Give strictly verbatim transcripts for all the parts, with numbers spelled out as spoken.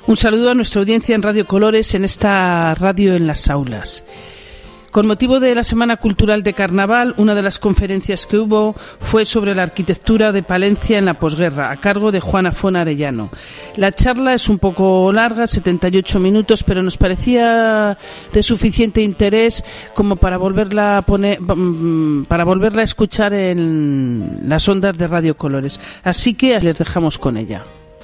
Un saludo a nuestra audiencia en Radio Colores, en esta radio en las aulas. Con motivo de la Semana Cultural de Carnaval, una de las conferencias que hubo fue sobre la arquitectura de Palencia en la posguerra, a cargo de Juana Fon Arellano. La charla es un poco larga, setenta y ocho minutos, pero nos parecía de suficiente interés como para volverla a poner, para volverla a escuchar en las ondas de Radio Colores. Así que les dejamos con ella.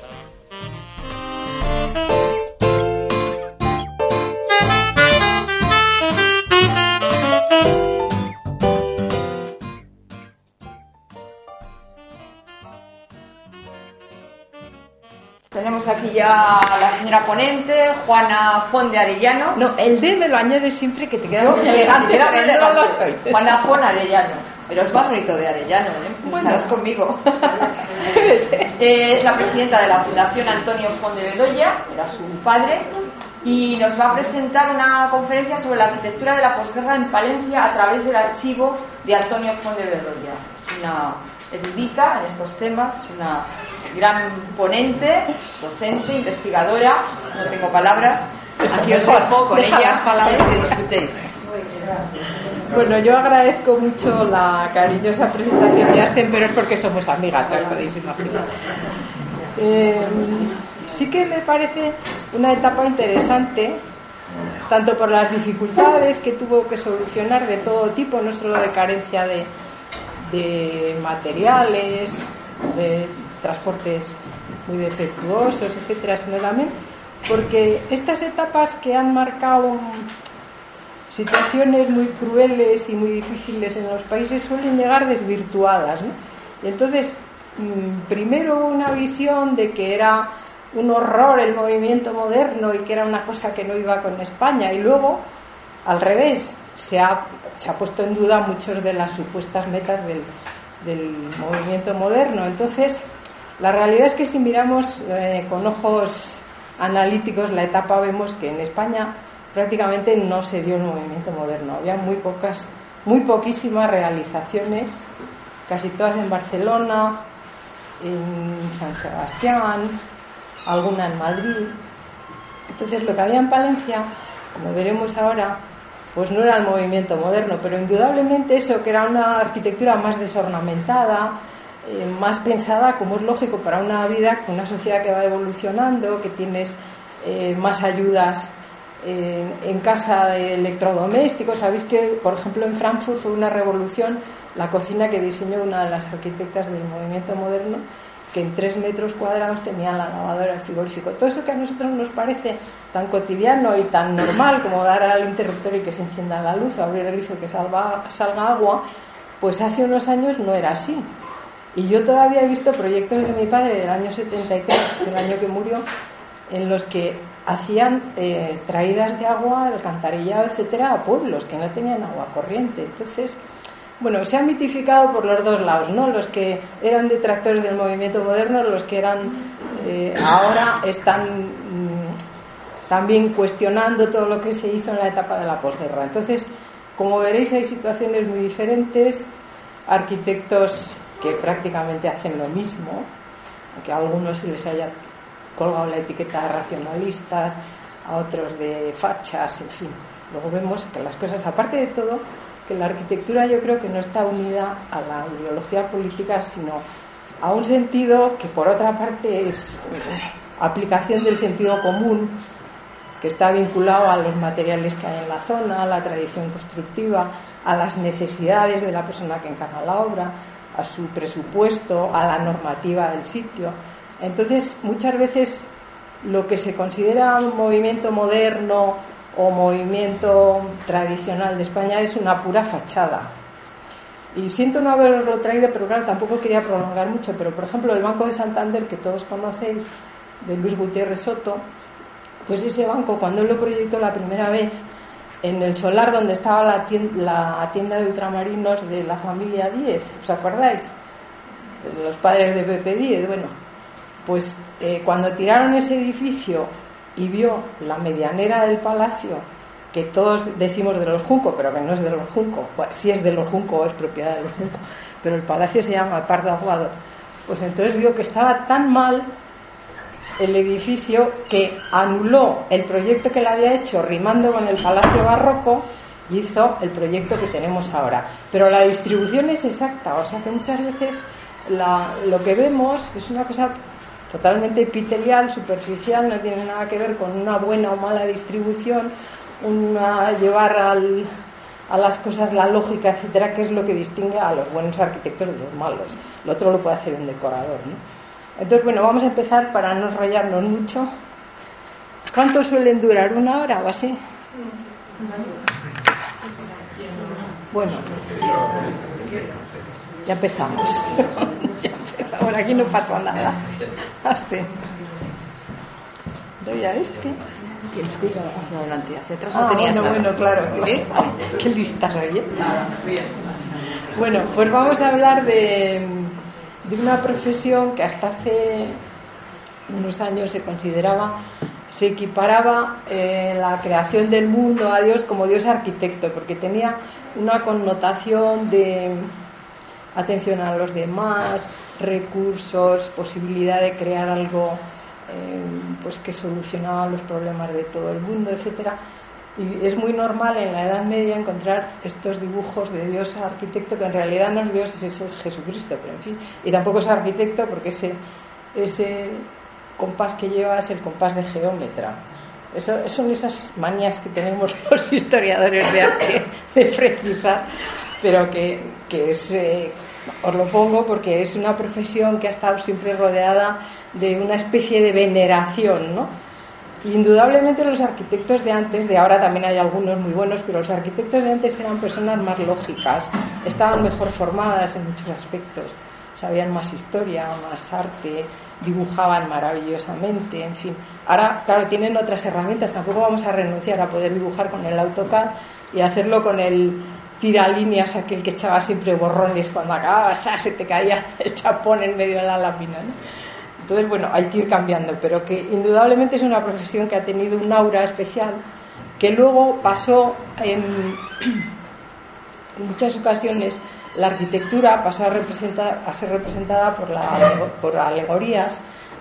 Tenemos aquí ya a la señora ponente, Juana Fon de Arellano. No, el D me lo añades siempre que te queda Yo, muy elegante, pero pero no lo soy. Juana Fon Arellano. Pero es más bonito de Arellano, ¿eh? Bueno. Estarás conmigo. Es la presidenta de la Fundación Antonio Fon de Bedoya, era su padre, y nos va a presentar una conferencia sobre la arquitectura de la posguerra en Palencia a través del archivo de Antonio Fon de Bedoya. Es una erudita en estos temas, una gran ponente, docente, investigadora, no tengo palabras. Aquí os dejo con ella para que disfrutéis. Bueno, yo agradezco mucho la cariñosa presentación de Asten, pero es porque somos amigas, ya os podéis imaginar. Eh, sí que me parece una etapa interesante, tanto por las dificultades que tuvo que solucionar de todo tipo, no solo de carencia de, de materiales, de transportes muy defectuosos, etcétera, sino también porque estas etapas que han marcado situaciones muy crueles y muy difíciles en los países suelen llegar desvirtuadas, ¿no? Y entonces, primero una visión de que era un horror el movimiento moderno y que era una cosa que no iba con España, y luego, al revés, se ha, se ha puesto en duda muchas de las supuestas metas del, del movimiento moderno. Entonces, la realidad es que si miramos eh, con ojos analíticos la etapa, vemos que en España prácticamente no se dio el movimiento moderno. Había muy pocas, muy poquísimas realizaciones, casi todas en Barcelona, en San Sebastián, alguna en Madrid. Entonces lo que había en Palencia, como veremos ahora, pues no era el movimiento moderno, pero indudablemente eso, que era una arquitectura más desornamentada, eh, más pensada, como es lógico, para una vida, una sociedad que va evolucionando, que tienes eh, más ayudas en, en casa de electrodomésticos. Sabéis que, por ejemplo, en Frankfurt fue una revolución la cocina que diseñó una de las arquitectas del movimiento moderno, que en tres metros cuadrados tenía la lavadora, el frigorífico. Todo eso que a nosotros nos parece tan cotidiano y tan normal como dar al interruptor y que se encienda la luz o abrir el grifo y que salga, salga agua, pues hace unos años no era así. Y yo todavía he visto proyectos de mi padre del año setenta y tres, que es el año que murió, en los que hacían eh, traídas de agua, alcantarillado, etcétera, a pueblos que no tenían agua corriente. Entonces, bueno, se ha mitificado por los dos lados, ¿no? Los que eran detractores del movimiento moderno, los que eran eh, ahora están mmm, también cuestionando todo lo que se hizo en la etapa de la posguerra. Entonces, como veréis, hay situaciones muy diferentes, arquitectos que prácticamente hacen lo mismo, aunque a algunos se les haya colgado la etiqueta de racionalistas, a otros de fachas, en fin. Luego vemos que las cosas, aparte de todo, que la arquitectura yo creo que no está unida a la ideología política, sino a un sentido que por otra parte es aplicación del sentido común, que está vinculado a los materiales que hay en la zona, a la tradición constructiva, a las necesidades de la persona que encarga la obra, a su presupuesto, a la normativa del sitio. Entonces, muchas veces lo que se considera un movimiento moderno o movimiento tradicional de España es una pura fachada. Y siento no haberoslo traído, pero claro, tampoco quería prolongar mucho. Pero, por ejemplo, el Banco de Santander, que todos conocéis, de Luis Gutiérrez Soto, pues ese banco, cuando él lo proyectó la primera vez, en el solar donde estaba la tienda, la tienda de ultramarinos de la familia Díez, ¿os acordáis? De los padres de Pepe Díez. Bueno, pues eh, cuando tiraron ese edificio y vio la medianera del palacio, que todos decimos de los Junco, pero que no es de los Junco, bueno, sí es de los Junco, es propiedad de los Junco, pero el palacio se llama Pardo Aguado, pues entonces vio que estaba tan mal el edificio que anuló el proyecto que le había hecho rimando con el Palacio Barroco y hizo el proyecto que tenemos ahora. Pero la distribución es exacta, o sea que muchas veces la, lo que vemos es una cosa totalmente epitelial, superficial, no tiene nada que ver con una buena o mala distribución, una, llevar al, a las cosas la lógica, etcétera, que es lo que distingue a los buenos arquitectos de los malos. Lo otro lo puede hacer un decorador, ¿no? Entonces, bueno, vamos a empezar para no enrollarnos mucho. ¿Cuánto suelen durar? ¿Una hora o así? Bueno, ya empezamos. Ya empezamos. Aquí no pasa nada. Hazte. Doy a este. Tienes que ir hacia adelante y hacia atrás. Ah, No tenías bueno, nada. bueno, claro. ¿Eh? Qué lista soy, ¿eh? Bueno, pues vamos a hablar de, de una profesión que hasta hace unos años se consideraba, se equiparaba eh, la creación del mundo a Dios como Dios arquitecto, porque tenía una connotación de atención a los demás, recursos, posibilidad de crear algo eh, pues que solucionaba los problemas de todo el mundo, etcétera. Y es muy normal en la Edad Media encontrar estos dibujos de Dios arquitecto, que en realidad no es Dios, es Jesucristo, pero en fin, y tampoco es arquitecto porque ese, ese compás que lleva es el compás de geómetra. Eso, son esas manías que tenemos los historiadores de arte de precisar, pero que, que es, eh, os lo pongo porque es una profesión que ha estado siempre rodeada de una especie de veneración, ¿no? Indudablemente los arquitectos de antes, de ahora también hay algunos muy buenos, pero los arquitectos de antes eran personas más lógicas, estaban mejor formadas en muchos aspectos, sabían más historia, más arte, dibujaban maravillosamente, en fin. Ahora, claro, tienen otras herramientas, tampoco vamos a renunciar a poder dibujar con el AutoCAD y hacerlo con el tiralíneas, aquel que echaba siempre borrones cuando acababa, se te caía el chapón en medio de la lámina, ¿no? Entonces, bueno, hay que ir cambiando, pero que indudablemente es una profesión que ha tenido un aura especial, que luego pasó en, en muchas ocasiones, la arquitectura pasó a, representar, a ser representada por, la, por alegorías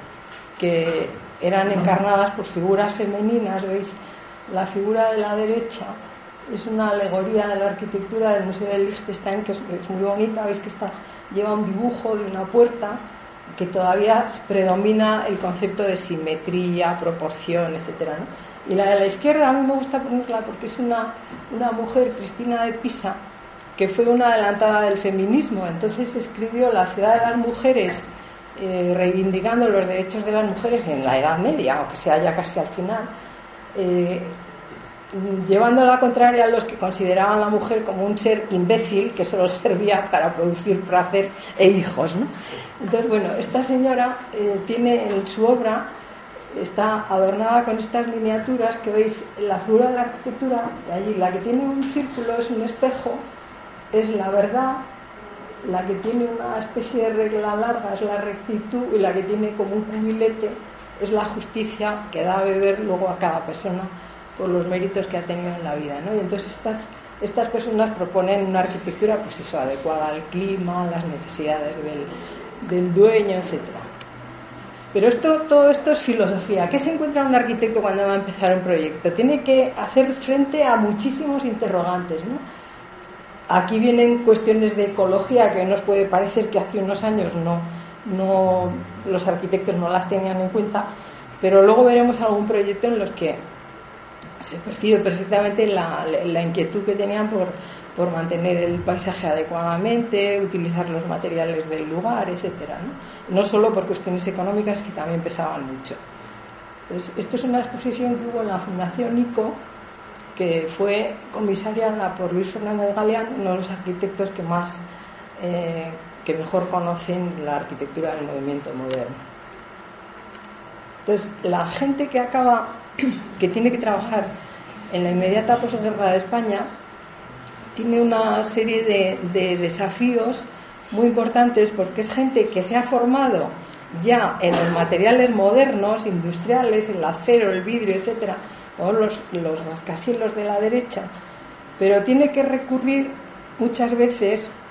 que eran encarnadas por figuras femeninas. ¿Veis? La figura de la derecha es una alegoría de la arquitectura del Museo de Liechtenstein, que es, es muy bonita. Veis que está, lleva un dibujo de una puerta, que todavía predomina el concepto de simetría, proporción, etcétera, ¿no? Y la de la izquierda a mí me gusta ponerla porque es una, una mujer, Cristina de Pisa, que fue una adelantada del feminismo. Entonces escribió La ciudad de las mujeres, eh, reivindicando los derechos de las mujeres en la Edad Media, aunque sea ya casi al final, eh, llevando la contraria a los que consideraban a la mujer como un ser imbécil que solo servía para producir placer e hijos, ¿no? Entonces, bueno, esta señora eh, tiene en su obra, está adornada con estas miniaturas que veis, la figura de la arquitectura, de allí, la que tiene un círculo es un espejo, es la verdad, la que tiene una especie de regla larga es la rectitud, y la que tiene como un cubilete es la justicia, que da a beber luego a cada persona por los méritos que ha tenido en la vida, ¿no? Y entonces estas, estas personas proponen una arquitectura, pues eso, adecuada al clima, a las necesidades del, del dueño, etcétera. Pero esto, todo esto es filosofía. ¿Qué se encuentra un arquitecto cuando va a empezar un proyecto? Tiene que hacer frente a muchísimos interrogantes, ¿no? Aquí vienen cuestiones de ecología que nos puede parecer que hace unos años no, no, los arquitectos no las tenían en cuenta, pero luego veremos algún proyecto en los que se percibe perfectamente la, la inquietud que tenían por, por mantener el paisaje adecuadamente, utilizar los materiales del lugar, etcétera, ¿no? No solo por cuestiones económicas, que también pesaban mucho. Entonces, esto es una exposición que hubo en la Fundación ICO, que fue comisariada por Luis Fernández Galeán, uno de los arquitectos que más eh, que mejor conocen la arquitectura del movimiento moderno. Entonces, la gente que acaba que tiene que trabajar en la inmediata posguerra de España tiene una serie de, de desafíos muy importantes, porque es gente que se ha formado ya en los materiales modernos, industriales, el acero, el vidrio, etcétera, o los, los rascacielos de la derecha, pero tiene que recurrir muchas veces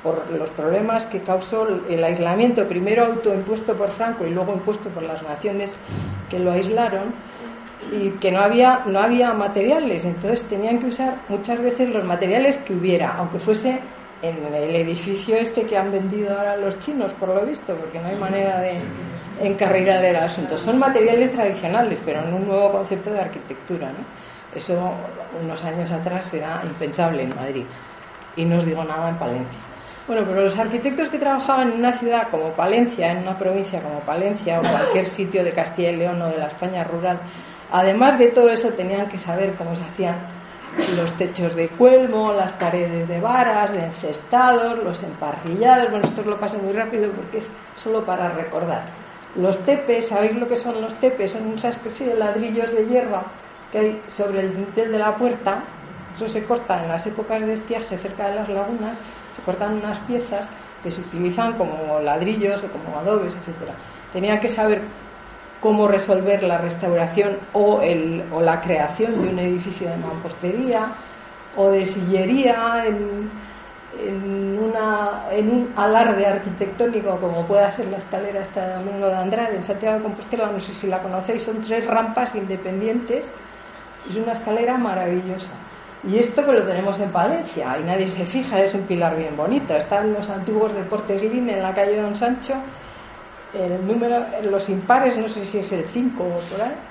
por los problemas que causó el aislamiento, primero autoimpuesto por Franco y luego impuesto por las naciones que lo aislaron, y que no había, no había materiales, entonces tenían que usar muchas veces los materiales que hubiera, aunque fuese en el edificio este que han vendido ahora los chinos, por lo visto, porque no hay manera de encarrilar el asunto. Son materiales tradicionales, pero en un nuevo concepto de arquitectura, ¿no? Eso unos años atrás era impensable en Madrid, y no os digo nada en Palencia. Bueno, pero los arquitectos que trabajaban en una ciudad como Palencia, en una provincia como Palencia, o cualquier sitio de Castilla y León o de la España rural, además de todo eso tenían que saber cómo se hacían los techos de cuelmo, las paredes de varas, de encestados, los emparrillados. Bueno, esto os lo paso muy rápido porque es solo para recordar. Los tepes, ¿sabéis lo que son los tepes? Son esa especie de ladrillos de hierba que hay sobre el dintel de la puerta. Eso se corta en las épocas de estiaje cerca de las lagunas, se cortan unas piezas que se utilizan como ladrillos o como adobes, etcétera. Tenían que saber cómo resolver la restauración o, el, o la creación de un edificio de mampostería o de sillería en, en, una, en un alarde arquitectónico como pueda ser la escalera esta de Domingo de Andrade en Santiago de Compostela. No sé si la conocéis, son tres rampas independientes, es una escalera maravillosa. Y esto que lo tenemos en Palencia y nadie se fija, es un pilar bien bonito, está en los antiguos Deportes Lime en la calle Don Sancho. El número, los impares, no sé si es el cinco o por ahí,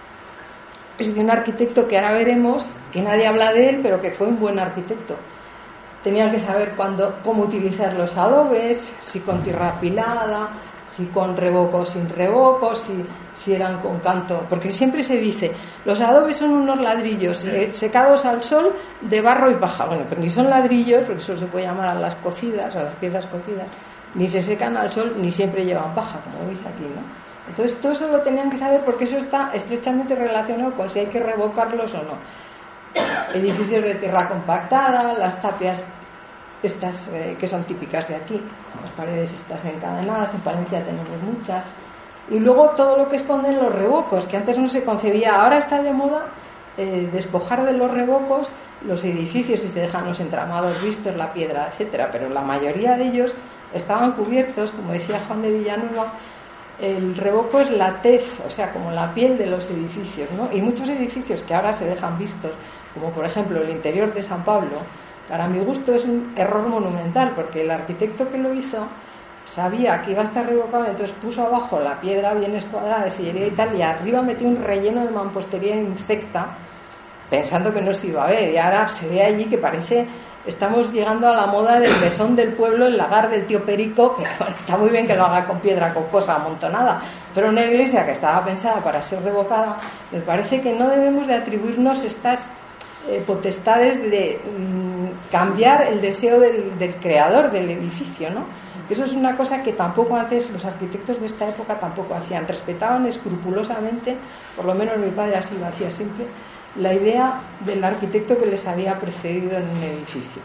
es de un arquitecto que ahora veremos, que nadie habla de él, pero que fue un buen arquitecto. Tenían que saber cuándo, cómo utilizar los adobes, si con tierra apilada, si con revoco o sin revoco, si, si eran con canto, porque siempre se dice, los adobes son unos ladrillos eh, secados al sol de barro y paja. Bueno, pero ni son ladrillos, porque eso se puede llamar a las cocidas, a las piezas cocidas, ni se secan al sol, ni siempre llevan paja, como veis aquí, ¿no? Entonces todo eso lo tenían que saber porque eso está estrechamente relacionado con si hay que revocarlos o no. Edificios de tierra compactada, las tapias estas eh, que son típicas de aquí, las paredes estas encadenadas, en Palencia tenemos muchas, y luego todo lo que esconden los revocos, que antes no se concebía, ahora está de moda eh, despojar de los revocos los edificios y se dejan los entramados vistos, la piedra, etcétera, pero la mayoría de ellos estaban cubiertos, como decía Juan de Villanueva, el revoco es la tez, o sea, como la piel de los edificios, ¿no? Y muchos edificios que ahora se dejan vistos, como por ejemplo el interior de San Pablo, para mi gusto es un error monumental, porque el arquitecto que lo hizo sabía que iba a estar revocado, entonces puso abajo la piedra bien escuadrada de sillería y tal, y arriba metió un relleno de mampostería infecta, pensando que no se iba a ver, y ahora se ve allí que parece... Estamos llegando a la moda del mesón del pueblo, el lagar del tío Perico, que bueno, está muy bien que lo haga con piedra cocosa amontonada, pero una iglesia que estaba pensada para ser revocada, me parece que no debemos de atribuirnos estas eh, potestades de mm, cambiar el deseo del, del creador del edificio, ¿no? Eso es una cosa que tampoco antes los arquitectos de esta época tampoco hacían, respetaban escrupulosamente, por lo menos mi padre así lo hacía siempre, la idea del arquitecto que les había precedido en un edificio.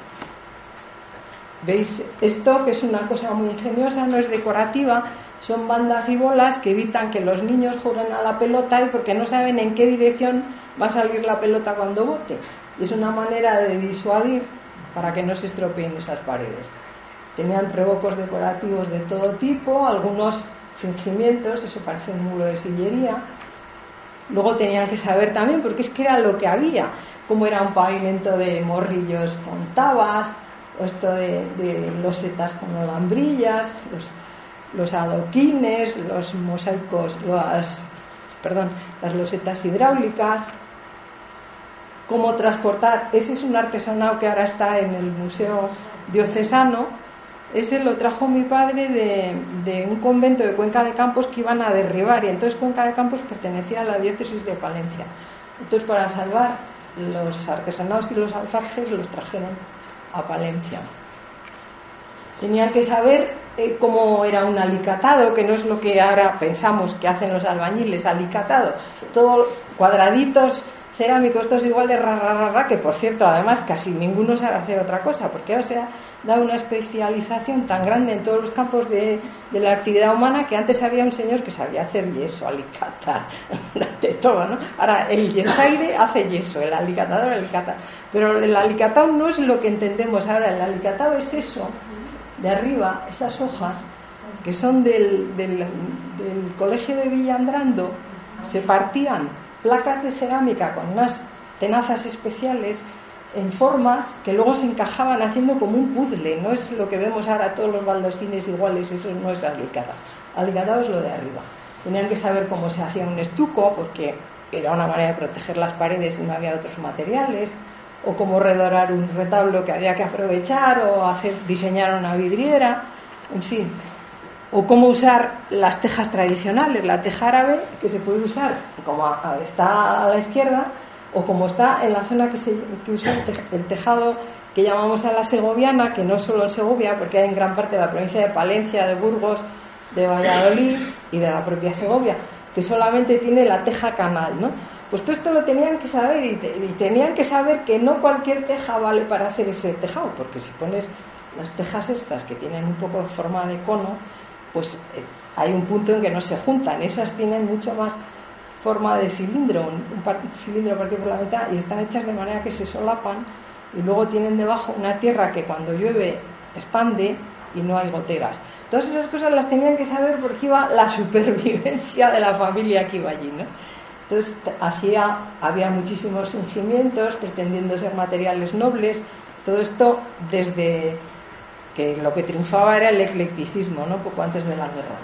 ¿Veis? Esto, que es una cosa muy ingeniosa, no es decorativa, son bandas y bolas que evitan que los niños jueguen a la pelota y porque no saben en qué dirección va a salir la pelota cuando bote. Es una manera de disuadir para que no se estropeen esas paredes. Tenían revocos decorativos de todo tipo, algunos fingimientos, eso parece un muro de sillería. Luego tenían que saber también, porque es que era lo que había, cómo era un pavimento de morrillos con tabas, o esto de, de losetas con alambrillas, los, los adoquines, los mosaicos, las, perdón, las losetas hidráulicas, cómo transportar. Ese es un artesanado que ahora está en el Museo Diocesano. Ese lo trajo mi padre de, de un convento de Cuenca de Campos que iban a derribar, y entonces Cuenca de Campos pertenecía a la diócesis de Palencia. Entonces, para salvar los artesanados y los alfajes, los trajeron a Palencia. Tenían que saber eh, cómo era un alicatado, que no es lo que ahora pensamos que hacen los albañiles, alicatado, todo cuadraditos cerámicos, esto es igual de ra, ra, ra, ra, que por cierto, además casi ninguno sabe hacer otra cosa, porque ahora se ha dado una especialización tan grande en todos los campos de, de la actividad humana, que antes había un señor que sabía hacer yeso, alicatar, de todo, ¿no? Ahora el yesaire hace yeso, el alicatador alicata, pero el alicatado no es lo que entendemos ahora, el alicatado es eso, de arriba, esas hojas, que son del, del, del colegio de Villandrando, se partían placas de cerámica con unas tenazas especiales en formas que luego se encajaban haciendo como un puzzle. No es lo que vemos ahora todos los baldosines iguales, eso no es alicatado. Alicatado es lo de arriba. Tenían que saber cómo se hacía un estuco, porque era una manera de proteger las paredes y no había otros materiales, o cómo redorar un retablo que había que aprovechar, o hacer diseñar una vidriera, en fin, o cómo usar las tejas tradicionales, la teja árabe, que se puede usar como está a la izquierda, o como está en la zona que, se, que usa el tejado que llamamos a la segoviana, que no solo en Segovia, porque hay en gran parte de la provincia de Palencia, de Burgos, de Valladolid y de la propia Segovia, que solamente tiene la teja canal, ¿no? Pues todo esto lo tenían que saber y, te, y tenían que saber que no cualquier teja vale para hacer ese tejado, porque si pones las tejas estas que tienen un poco de forma de cono, pues eh, hay un punto en que no se juntan. Esas tienen mucho más forma de cilindro, un, un, par, un cilindro partido por la mitad, y están hechas de manera que se solapan, y luego tienen debajo una tierra que cuando llueve expande y no hay goteras. Todas esas cosas las tenían que saber porque iba la supervivencia de la familia que iba allí, ¿no? Entonces hacía, había muchísimos ungimientos pretendiendo ser materiales nobles, todo esto desde que lo que triunfaba era el eclecticismo, ¿no? Poco antes de la guerra.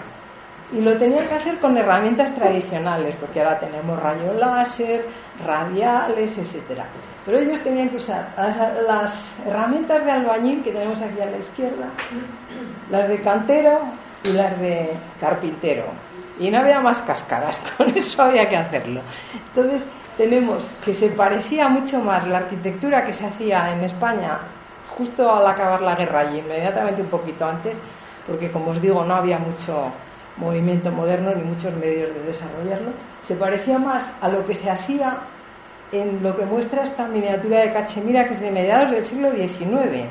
Y lo tenían que hacer con herramientas tradicionales, porque ahora tenemos rayo láser, radiales, etcétera. Pero ellos tenían que usar las, las herramientas de albañil que tenemos aquí a la izquierda, las de cantero y las de carpintero. Y no había más cáscaras, con eso había que hacerlo. Entonces tenemos que se parecía mucho más la arquitectura que se hacía en España justo al acabar la guerra y inmediatamente un poquito antes, porque como os digo no había mucho movimiento moderno ni muchos medios de desarrollarlo, se parecía más a lo que se hacía en lo que muestra esta miniatura de Cachemira, que es de mediados del siglo diecinueve,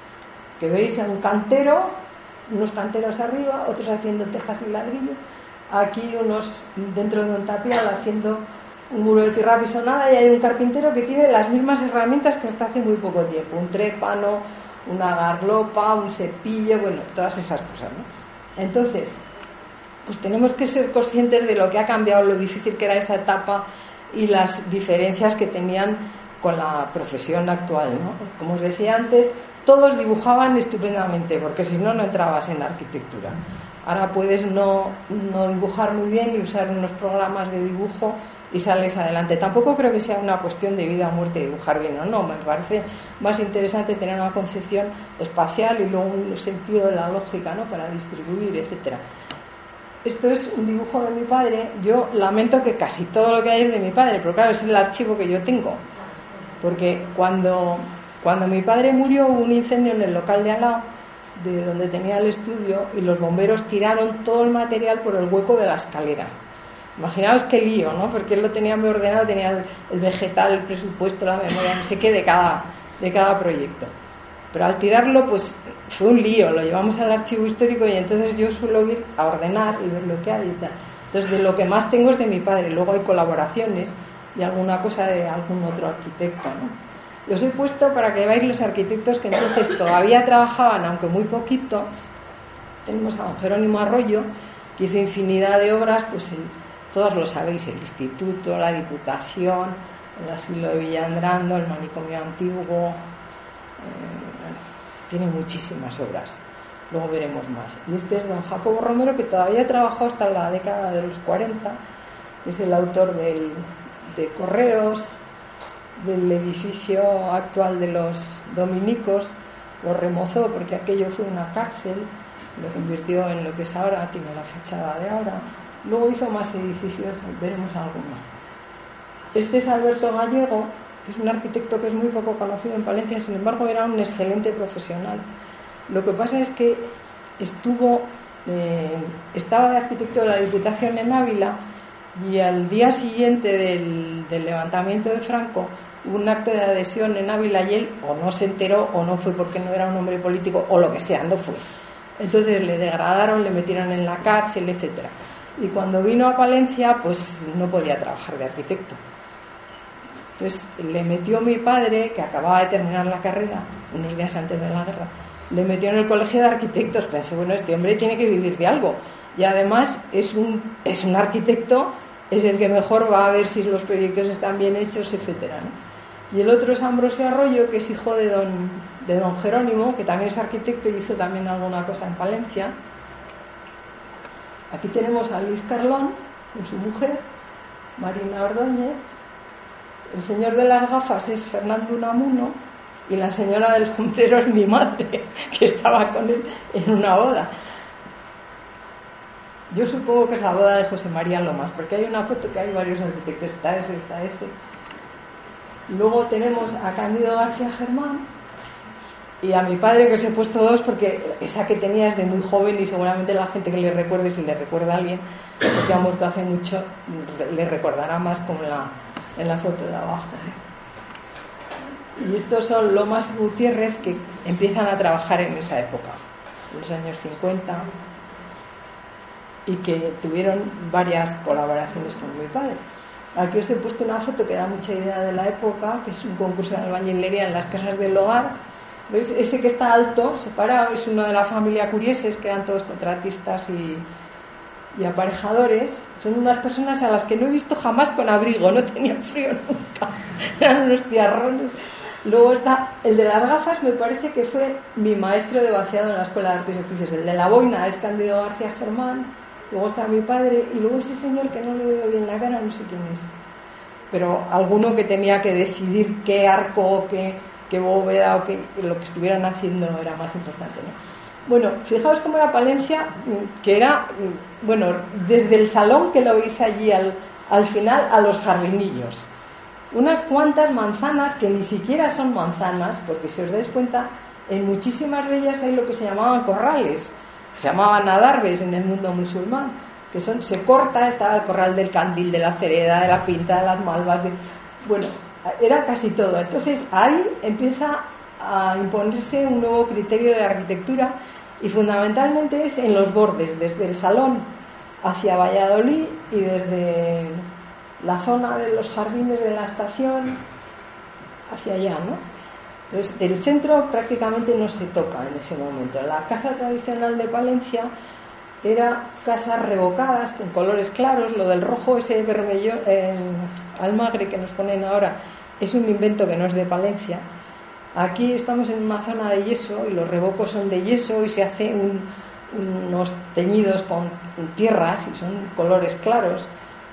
que veis un cantero, unos canteros arriba, otros haciendo tejas y ladrillo, aquí unos dentro de un tapial haciendo un muro de tierra pisonada, y hay un carpintero que tiene las mismas herramientas que hasta hace muy poco tiempo, un trépano, una garlopa, un cepillo, bueno, todas esas cosas, ¿no? Entonces, pues tenemos que ser conscientes de lo que ha cambiado, lo difícil que era esa etapa y las diferencias que tenían con la profesión actual, ¿no? Como os decía antes, todos dibujaban estupendamente, porque si no, no entrabas en arquitectura. Ahora puedes no, no dibujar muy bien y usar unos programas de dibujo y sales adelante. Tampoco creo que sea una cuestión de vida o muerte dibujar bien o no. Me parece más interesante tener una concepción espacial y luego un sentido de la lógica, ¿no? Para distribuir, etcétera. Esto es un dibujo de mi padre. Yo lamento que casi todo lo que hay es de mi padre, pero claro, es el archivo que yo tengo. Porque cuando, cuando mi padre murió hubo un incendio en el local de al lado, de donde tenía el estudio, y los bomberos tiraron todo el material por el hueco de la escalera. Imaginaos qué lío, ¿no? Porque él lo tenía muy ordenado, tenía el, el vegetal, el presupuesto, la memoria, no sé qué, de cada, de cada proyecto. Pero al tirarlo, pues fue un lío, lo llevamos al archivo histórico y entonces yo suelo ir a ordenar y ver lo que hay y tal. Entonces, de lo que más tengo es de mi padre, luego hay colaboraciones y alguna cosa de algún otro arquitecto, ¿no? Los he puesto para que veáis los arquitectos que entonces todavía trabajaban, aunque muy poquito. Tenemos a don Jerónimo Arroyo, que hizo infinidad de obras, pues el, todos lo sabéis, el Instituto, la Diputación, el Asilo de Villandrando, el Manicomio Antiguo, eh, bueno, tiene muchísimas obras. Luego veremos más. Y este es don Jacobo Romero, que todavía trabajó hasta la década de los cuarenta, es el autor del, de Correos, del edificio actual de los dominicos. Lo remozó porque aquello fue una cárcel, lo convirtió en lo que es ahora, tiene la fachada de ahora. Luego hizo más edificios, veremos algunos. Este es Alberto Gallego, que es un arquitecto que es muy poco conocido en Palencia, sin embargo era un excelente profesional. Lo que pasa es que estuvo eh, estaba de arquitecto de la Diputación en Ávila, y al día siguiente del, del levantamiento de Franco hubo un acto de adhesión en Ávila y él o no se enteró o no fue porque no era un hombre político o lo que sea, no fue. Entonces le degradaron, le metieron en la cárcel, etcétera. Y cuando vino a Palencia, pues no podía trabajar de arquitecto. Entonces le metió mi padre, que acababa de terminar la carrera unos días antes de la guerra, le metió en el colegio de arquitectos. Pensé, bueno, este hombre tiene que vivir de algo. Y además es un, es un arquitecto, es el que mejor va a ver si los proyectos están bien hechos, etcétera, ¿no? Y el otro es Ambrosio Arroyo, que es hijo de don, de don Jerónimo, que también es arquitecto y hizo también alguna cosa en Palencia. Aquí tenemos a Luis Carlón con su mujer, Marina Ordóñez. El señor de las gafas es Fernando Unamuno y la señora del sombrero es mi madre, que estaba con él en una boda. Yo supongo que es la boda de José María Lomas, porque hay una foto que hay varios arquitectos, está ese, está ese. Luego tenemos a Cándido García Germán y a mi padre, que os he puesto dos porque esa que tenía es de muy joven y seguramente la gente que le recuerde, si le recuerda a alguien porque ha muerto hace mucho, le recordará más como en la, en la foto de abajo. Y estos son Lomas y Gutiérrez, que empiezan a trabajar en esa época, en los años cincuenta, y que tuvieron varias colaboraciones con mi padre. Aquí os he puesto una foto que da mucha idea de la época, que es un concurso de albañilería en las casas del hogar. ¿Veis? Ese que está alto, separado, es uno de la familia Curieses, que eran todos contratistas y, y aparejadores. Son unas personas a las que no he visto jamás con abrigo, no tenían frío nunca, eran unos tiarrones. Luego está el de las gafas, me parece que fue mi maestro de vaciado en la Escuela de Artes y Oficios. El de la boina es Cándido García Germán. Luego está mi padre y luego ese señor que no le veo bien la cara, no sé quién es, pero alguno que tenía que decidir qué arco, qué, qué bóveda o qué, lo que estuvieran haciendo era más importante, ¿no? Bueno, fijaos cómo era Palencia, que era, bueno, desde el salón que lo veis allí al, al final a los jardinillos, unas cuantas manzanas que ni siquiera son manzanas, porque si os dais cuenta, en muchísimas de ellas hay lo que se llamaban corrales, se llamaban adarves en el mundo musulmán, que son, se corta, estaba el corral del candil, de la cereda, de la pinta, de las malvas, de, bueno, era casi todo. Entonces ahí empieza a imponerse un nuevo criterio de arquitectura y fundamentalmente es en los bordes, desde el salón hacia Valladolid y desde la zona de los jardines de la estación hacia allá, ¿no? Entonces, el centro prácticamente no se toca en ese momento. La casa tradicional de Palencia era casas revocadas con colores claros. Lo del rojo, ese vermelho, eh, almagre que nos ponen ahora, es un invento que no es de Palencia. Aquí estamos en una zona de yeso y los revocos son de yeso y se hacen un, unos teñidos con tierras y son colores claros.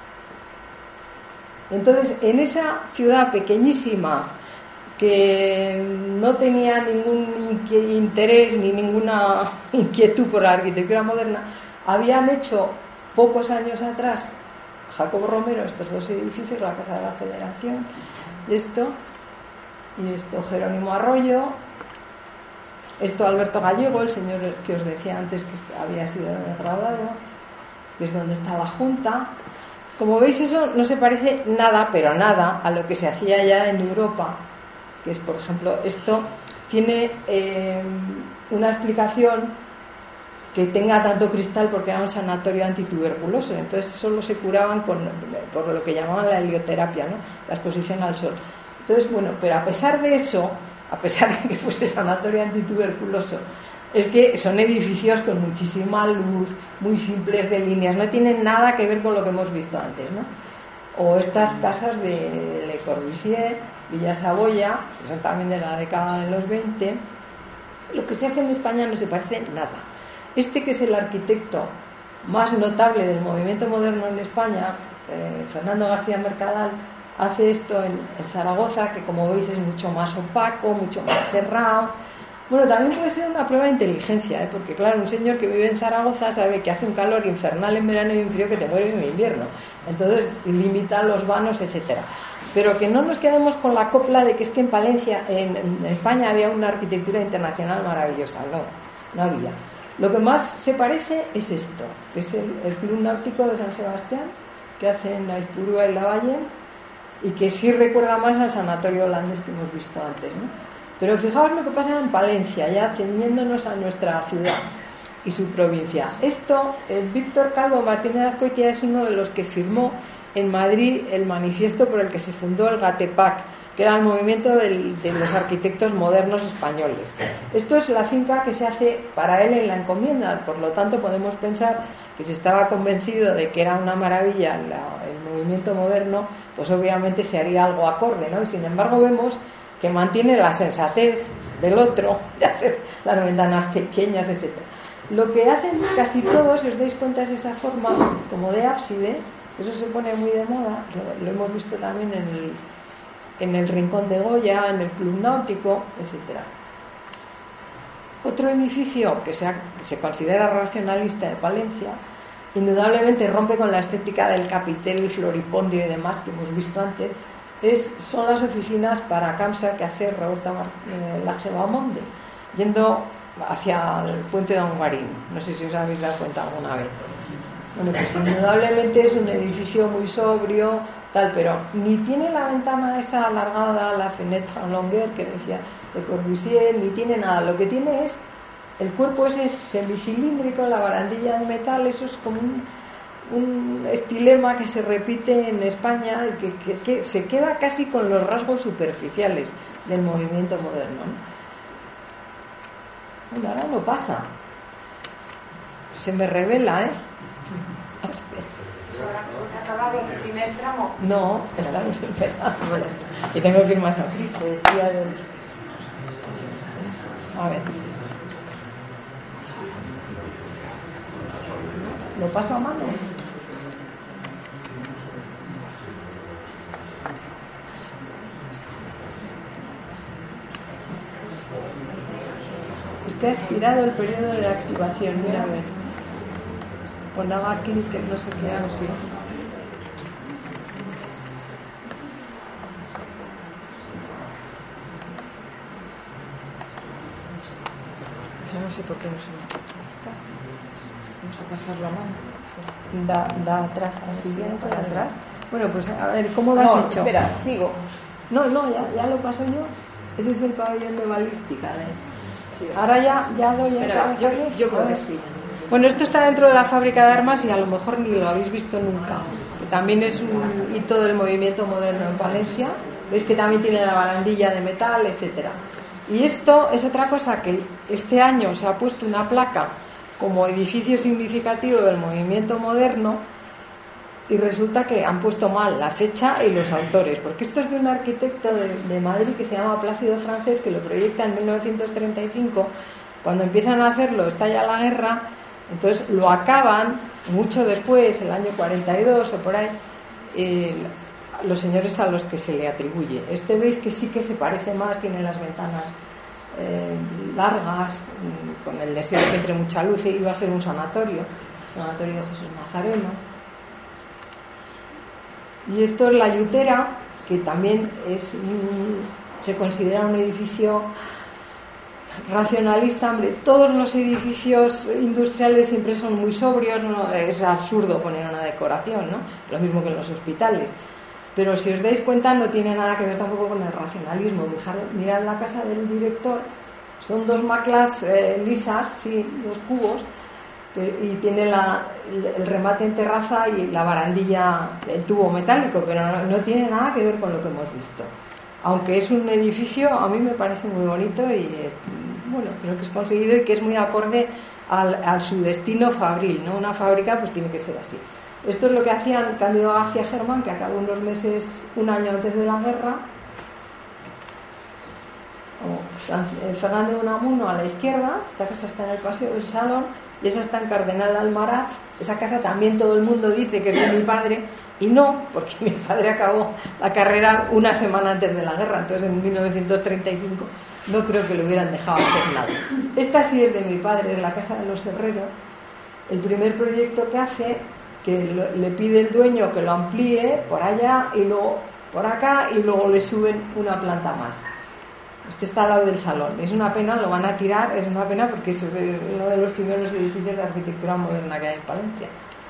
Entonces, en esa ciudad pequeñísima que no tenía ningún interés ni ninguna inquietud por la arquitectura moderna, habían hecho pocos años atrás Jacobo Romero estos dos edificios, la Casa de la Federación, esto y esto Jerónimo Arroyo, esto Alberto Gallego, el señor que os decía antes que había sido degradado, que es donde está la Junta. Como veis, eso no se parece nada, pero nada, a lo que se hacía ya en Europa, que es, por ejemplo, esto tiene eh, una explicación que tenga tanto cristal porque era un sanatorio antituberculoso, entonces solo se curaban con, por lo que llamaban la helioterapia, ¿no? La exposición al sol. Entonces, bueno, pero a pesar de eso, a pesar de que fuese sanatorio antituberculoso, es que son edificios con muchísima luz, muy simples de líneas, no tienen nada que ver con lo que hemos visto antes, ¿no? O estas casas de Le Corbusier, Villa Saboya, que son también de la década de los veinte. Lo que se hace en España no se parece nada. Este, que es el arquitecto más notable del movimiento moderno en España, eh, Fernando García Mercadal, hace esto en, en Zaragoza, que como veis es mucho más opaco, mucho más cerrado. Bueno, también puede ser una prueba de inteligencia, ¿eh? Porque claro, un señor que vive en Zaragoza sabe que hace un calor infernal en verano y un frío que te mueres en invierno, entonces limita los vanos, etcétera. Pero que no nos quedemos con la copla de que es que en Palencia, en, en España, había una arquitectura internacional maravillosa. No, no había. Lo que más se parece es esto, que es el, el Club Náutico de San Sebastián, que hace en la Aizpurúa y la Valle, y que sí recuerda más al sanatorio holandés que hemos visto antes, ¿no? Pero fijaos lo que pasa en Palencia, ya ceñiéndonos a nuestra ciudad y su provincia. Esto, el Víctor Calvo Martínez Azcoitia es uno de los que firmó en Madrid el manifiesto por el que se fundó el GATEPAC, que era el movimiento del, de los arquitectos modernos españoles. Esto es la finca que se hace para él en la encomienda, por lo tanto podemos pensar que si estaba convencido de que era una maravilla la, el movimiento moderno, pues obviamente se haría algo acorde, ¿no? Y sin embargo vemos que mantiene la sensatez del otro, de hacer las ventanas pequeñas, etcétera. Lo que hacen casi todos, si os dais cuenta, es esa forma como de ábside. Eso se pone muy de moda, lo, lo hemos visto también en el en el Rincón de Goya, en el Club Náutico, etcétera. Otro edificio que se, ha, que se considera racionalista de Palencia, indudablemente rompe con la estética del capitel, floripondio y demás que hemos visto antes, es, son las oficinas para CAMSA que hace Roberta Mar, eh, Laje Bamonde, yendo hacia el puente de Onguarín. No sé si os habéis dado cuenta alguna vez. Bueno, pues indudablemente es un edificio muy sobrio, tal, pero ni tiene la ventana esa alargada, la fenêtre en longueur que decía de Corbusier, ni tiene nada. Lo que tiene es el cuerpo ese semicilíndrico, la barandilla de metal. Eso es como un, un estilema que se repite en España y que, que, que se queda casi con los rasgos superficiales del movimiento moderno, ¿no? Bueno, ahora no pasa. Se me revela, ¿eh? ¿Se ha acabado el primer tramo? No, estamos empezando. Y tengo que ir más a prisa. Decía del... A ver. ¿Lo paso a mano? Es que ha expirado el periodo de activación. Mira, a ver. Pues daba clic en no sé qué hago, sí. Yo no sé por qué no se me... Vamos a pasarlo a mano. Da, da atrás, así bien para atrás. Bueno, pues a ver, ¿cómo lo has no, hecho? Espera, sigo. No, no, ya, ya lo paso yo. Ese es el pabellón de balística, ¿eh? Sí, ahora ya, ya doy Espera, yo, yo creo que sí. Bueno, esto está dentro de la fábrica de armas y a lo mejor ni lo habéis visto nunca, que también es un hito del movimiento moderno en Palencia. Veis que también tiene la barandilla de metal, etcétera. Y esto es otra cosa que este año se ha puesto una placa como edificio significativo del movimiento moderno y resulta que han puesto mal la fecha y los autores, porque esto es de un arquitecto de, de Madrid que se llama Plácido Francés, que lo proyecta en mil novecientos treinta y cinco. Cuando empiezan a hacerlo estalla la guerra. Entonces lo acaban mucho después, el año cuarenta y dos o por ahí, eh, los señores a los que se le atribuye. Este veis que sí que se parece más, tiene las ventanas eh, largas, con el deseo de que entre mucha luz, y iba a ser un sanatorio, sanatorio de Jesús Nazareno. Y esto es la Yutera, que también es un, se considera un edificio racionalista. Hombre, todos los edificios industriales siempre son muy sobrios, ¿no? Es absurdo poner una decoración, ¿no? Lo mismo que en los hospitales, pero si os dais cuenta no tiene nada que ver tampoco con el racionalismo. Mirad la casa del director, son dos maclas eh, lisas, sí, dos cubos, pero, y tiene la, el, el remate en terraza y la barandilla, el tubo metálico, pero no, no tiene nada que ver con lo que hemos visto. Aunque es un edificio, a mí me parece muy bonito y es, bueno, creo que es conseguido y que es muy acorde al, al su destino fabril, ¿no? Una fábrica pues tiene que ser así. Esto es lo que hacían Cándido García Germán, que acabó unos meses, un año antes de la guerra, o Fernando de Unamuno a la izquierda. Esta casa está en el Paseo del Salón y esa está en Cardenal Almaraz. Esa casa también todo el mundo dice que es de mi padre, y no, porque mi padre acabó la carrera una semana antes de la guerra, entonces en mil novecientos treinta y cinco no creo que le hubieran dejado hacer nada. Esta sí es de mi padre, es la casa de los Herreros. El primer proyecto que hace, que lo, le pide el dueño que lo amplíe por allá y luego por acá, y luego le suben una planta más. Este está al lado del salón. Es una pena, lo van a tirar, es una pena porque es uno de los primeros edificios de arquitectura moderna que hay en Palencia.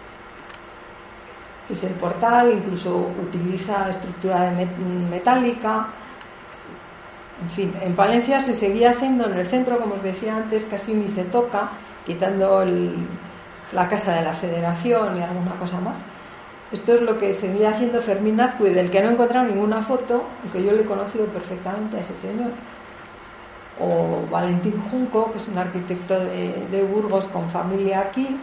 Es el portal, incluso utiliza estructura de met- metálica. En fin, en Palencia se seguía haciendo, en el centro, como os decía antes, casi ni se toca, quitando el, la Casa de la Federación y alguna cosa más. Esto es lo que seguía haciendo Fermín Azcue, del que no he encontrado ninguna foto, aunque yo le he conocido perfectamente a ese señor. O Valentín Junco, que es un arquitecto de, de Burgos con familia aquí.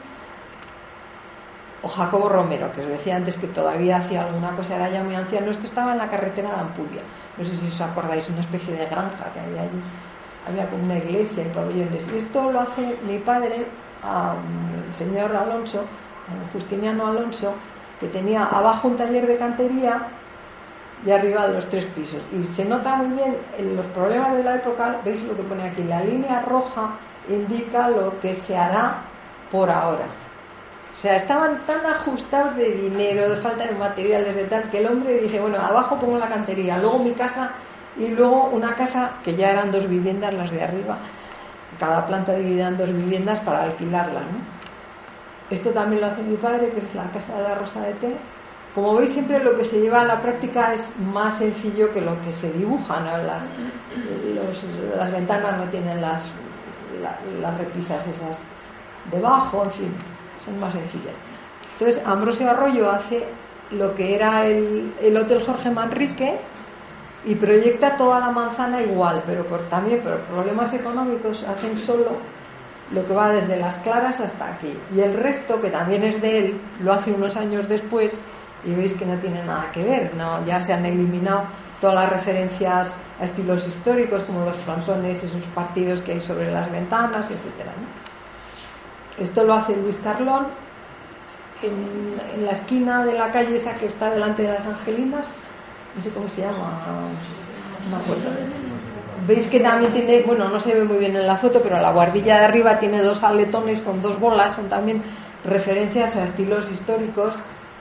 O Jacobo Romero, que os decía antes que todavía hacía alguna cosa, era ya muy anciano. Esto estaba en la carretera de Ampudia, no sé si os acordáis, una especie de granja que había allí, había como una iglesia y pabellones. Y esto lo hace mi padre, um, el señor Alonso, Justiniano Alonso, que tenía abajo un taller de cantería y arriba los tres pisos. Y se nota muy bien en los problemas de la época. Veis lo que pone aquí, la línea roja indica lo que se hará por ahora. O sea, estaban tan ajustados de dinero, de falta de materiales, de tal, que el hombre dice, bueno, abajo pongo la cantería, luego mi casa y luego una casa, que ya eran dos viviendas las de arriba, cada planta dividida en dos viviendas para alquilarlas, ¿no? Esto también lo hace mi padre, que es la casa de la Rosa de Té. Como veis, siempre lo que se lleva a la práctica es más sencillo que lo que se dibuja, ¿no? Las, los, las ventanas no tienen las, la, las repisas esas debajo, en fin, son más sencillas. Entonces Ambrosio Arroyo hace lo que era el, el Hotel Jorge Manrique y proyecta toda la manzana igual, pero por, también por problemas económicos hacen solo lo que va desde Las Claras hasta aquí, y el resto, que también es de él, lo hace unos años después y veis que no tiene nada que ver, ¿no? Ya se han eliminado todas las referencias a estilos históricos como los frontones, esos partidos que hay sobre las ventanas, etcétera, ¿no? Esto lo hace Luis Carlón en, en la esquina de la calle esa que está delante de las Angelinas, no sé cómo se llama, no me acuerdo. Veis que también tiene, bueno, no se ve muy bien en la foto, pero la guardilla de arriba tiene dos aletones con dos bolas, son también referencias a estilos históricos.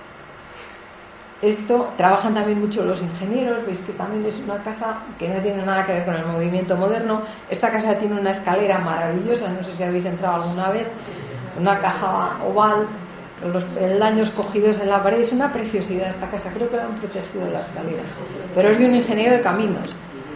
Esto, trabajan también mucho los ingenieros, veis que también es una casa que no tiene nada que ver con el movimiento moderno. Esta casa tiene una escalera maravillosa, no sé si habéis entrado alguna vez, una caja oval, los peldaños cogidos en la pared, es una preciosidad esta casa, creo que la han protegido la escalera, pero es de un ingeniero de caminos.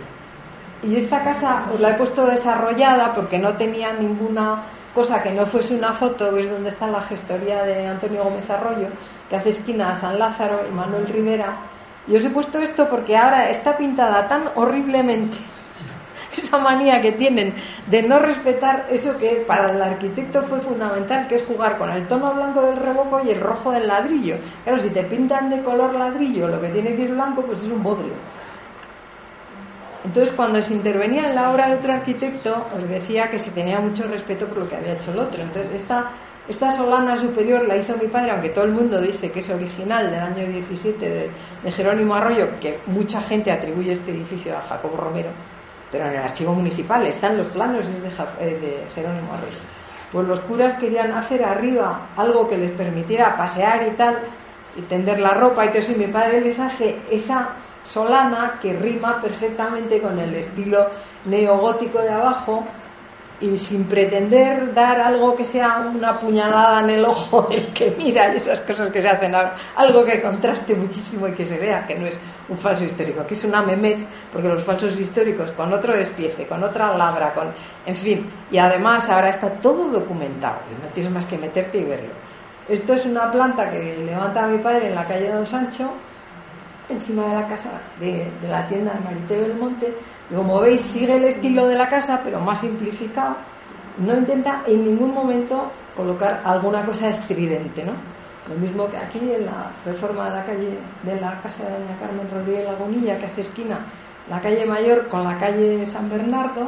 Y esta casa os la he puesto desarrollada porque no tenía ninguna cosa que no fuese una foto. Veis donde está la gestoría de Antonio Gómez Arroyo, que hace esquina a San Lázaro y Manuel Rivera. Y os he puesto esto porque ahora está pintada tan horriblemente, esa manía que tienen de no respetar eso que para el arquitecto fue fundamental, que es jugar con el tono blanco del revoco y el rojo del ladrillo. Claro, si te pintan de color ladrillo lo que tiene que ir blanco, pues es un bodrio. Entonces, cuando se intervenía en la obra de otro arquitecto, os decía que se tenía mucho respeto por lo que había hecho el otro. Entonces, esta, esta solana superior la hizo mi padre, aunque todo el mundo dice que es original, del año diecisiete, de, de Jerónimo Arroyo, que mucha gente atribuye este edificio a Jacobo Romero, pero en el archivo municipal están los planos, es de, de Jerónimo Arroyo. Pues los curas querían hacer arriba algo que les permitiera pasear y tal, y tender la ropa y todo eso, y mi padre les hace esa solana que rima perfectamente con el estilo neogótico de abajo, y sin pretender dar algo que sea una puñalada en el ojo del que mira y esas cosas que se hacen, algo que contraste muchísimo y que se vea que no es un falso histórico, que es una memez, porque los falsos históricos con otro despiece, con otra labra, con, en fin, y además ahora está todo documentado y no tienes más que meterte y verlo. Esto es una planta que levanta mi padre en la calle Don Sancho, encima de la casa de, de la tienda de Mariteo del Monte, y como veis sigue el estilo de la casa pero más simplificado. No intenta en ningún momento colocar alguna cosa estridente, ¿no? Lo mismo que aquí en la reforma de la calle de la casa de doña Carmen Rodríguez Lagunilla, que hace esquina la calle Mayor con la calle San Bernardo,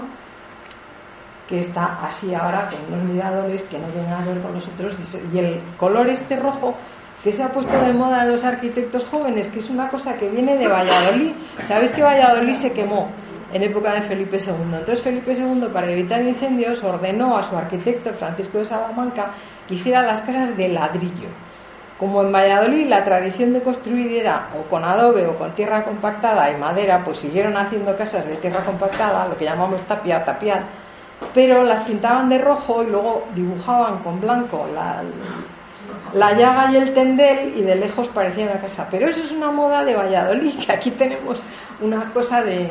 que está así ahora con unos miradores que no tienen nada que ver con los otros, y el color este rojo que se ha puesto de moda en los arquitectos jóvenes, que es una cosa que viene de Valladolid. Sabéis que Valladolid se quemó en época de Felipe segundo. Entonces Felipe segundo, para evitar incendios, ordenó a su arquitecto, Francisco de Salamanca, que hiciera las casas de ladrillo. Como en Valladolid la tradición de construir era o con adobe o con tierra compactada y madera, pues siguieron haciendo casas de tierra compactada, lo que llamamos tapia, tapial, pero las pintaban de rojo y luego dibujaban con blanco la... la llaga y el tendel, y de lejos parecía una casa. Pero eso es una moda de Valladolid, que aquí tenemos una cosa de,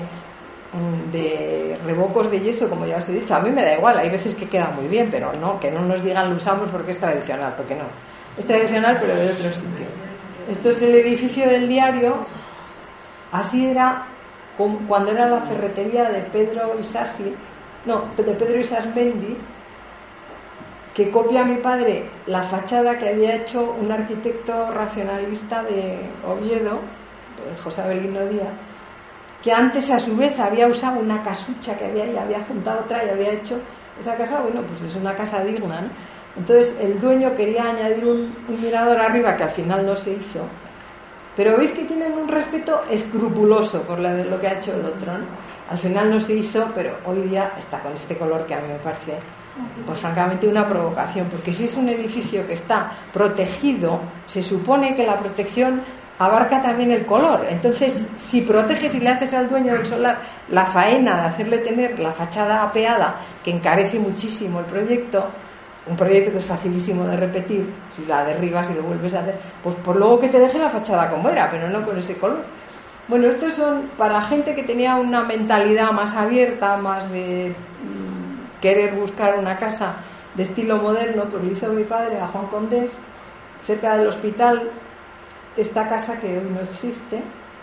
de revocos de yeso, como ya os he dicho. A mí me da igual, hay veces que queda muy bien, pero no, que no nos digan lo usamos porque es tradicional, porque no. Es tradicional, pero de otro sitio. Esto es el edificio del diario. Así era cuando era la ferretería de Pedro Isasi, no, de Pedro Isasmendi, que copia a mi padre la fachada que había hecho un arquitecto racionalista de Oviedo, José Avelino Díaz, que antes a su vez había usado una casucha que había y había juntado otra y había hecho esa casa. Bueno, pues es una casa digna, ¿no? Entonces el dueño quería añadir un, un mirador arriba que al final no se hizo, pero veis que tienen un respeto escrupuloso por lo, lo que ha hecho el otro, ¿no? Al final no se hizo, pero hoy día está con este color que a mí me parece, pues francamente, una provocación, porque si es un edificio que está protegido, se supone que la protección abarca también el color. Entonces, si proteges y le haces al dueño del solar la faena de hacerle tener la fachada apeada, que encarece muchísimo el proyecto, un proyecto que es facilísimo de repetir, si la derribas y lo vuelves a hacer, pues por luego que te deje la fachada como era, pero no con ese color. Bueno, estos son para gente que tenía una mentalidad más abierta, más de mmm, querer buscar una casa de estilo moderno. Pues lo hizo mi padre a Juan Condés, cerca del hospital, esta casa que hoy no existe.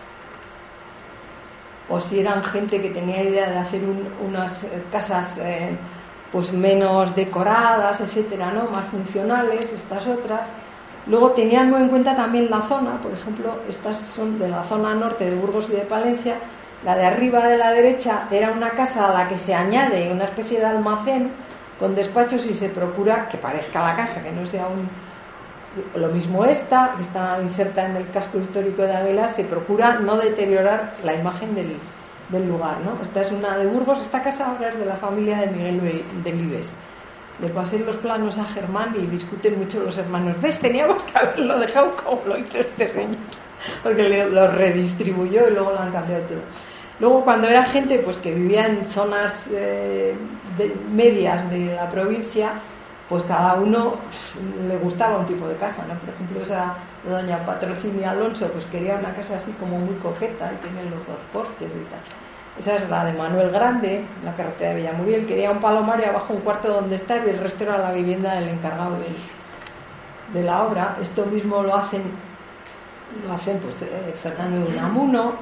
O si eran gente que tenía idea de hacer un, unas casas eh, pues menos decoradas, etcétera, ¿no? Más funcionales, estas otras. Luego tenían muy en cuenta también la zona. Por ejemplo, estas son de la zona norte de Burgos y de Palencia. La de arriba de la derecha era una casa a la que se añade una especie de almacén con despachos y se procura que parezca la casa, que no sea un... Lo mismo esta, que está inserta en el casco histórico de Águila, se procura no deteriorar la imagen del, del lugar, ¿no? Esta es una de Burgos. Esta casa ahora es de la familia de Miguel Delibes. Le pasé los planos a Germán y discuten mucho los hermanos. ¿Ves? Teníamos que haberlo dejado como lo hizo este señor, porque lo redistribuyó y luego lo han cambiado todo. Luego, cuando era gente pues que vivía en zonas eh, de, medias de la provincia, pues cada uno le gustaba un tipo de casa, ¿no? Por ejemplo, esa de doña Patrocinia Alonso, pues quería una casa así como muy coqueta y tiene los dos porches y tal. Esa es la de Manuel Grande, la carretera de Villamuriel. Quería un palomario abajo, un cuarto donde estar, y el resto era la vivienda del encargado de, de la obra. Esto mismo lo hacen lo hacen pues eh, Fernando de Unamuno,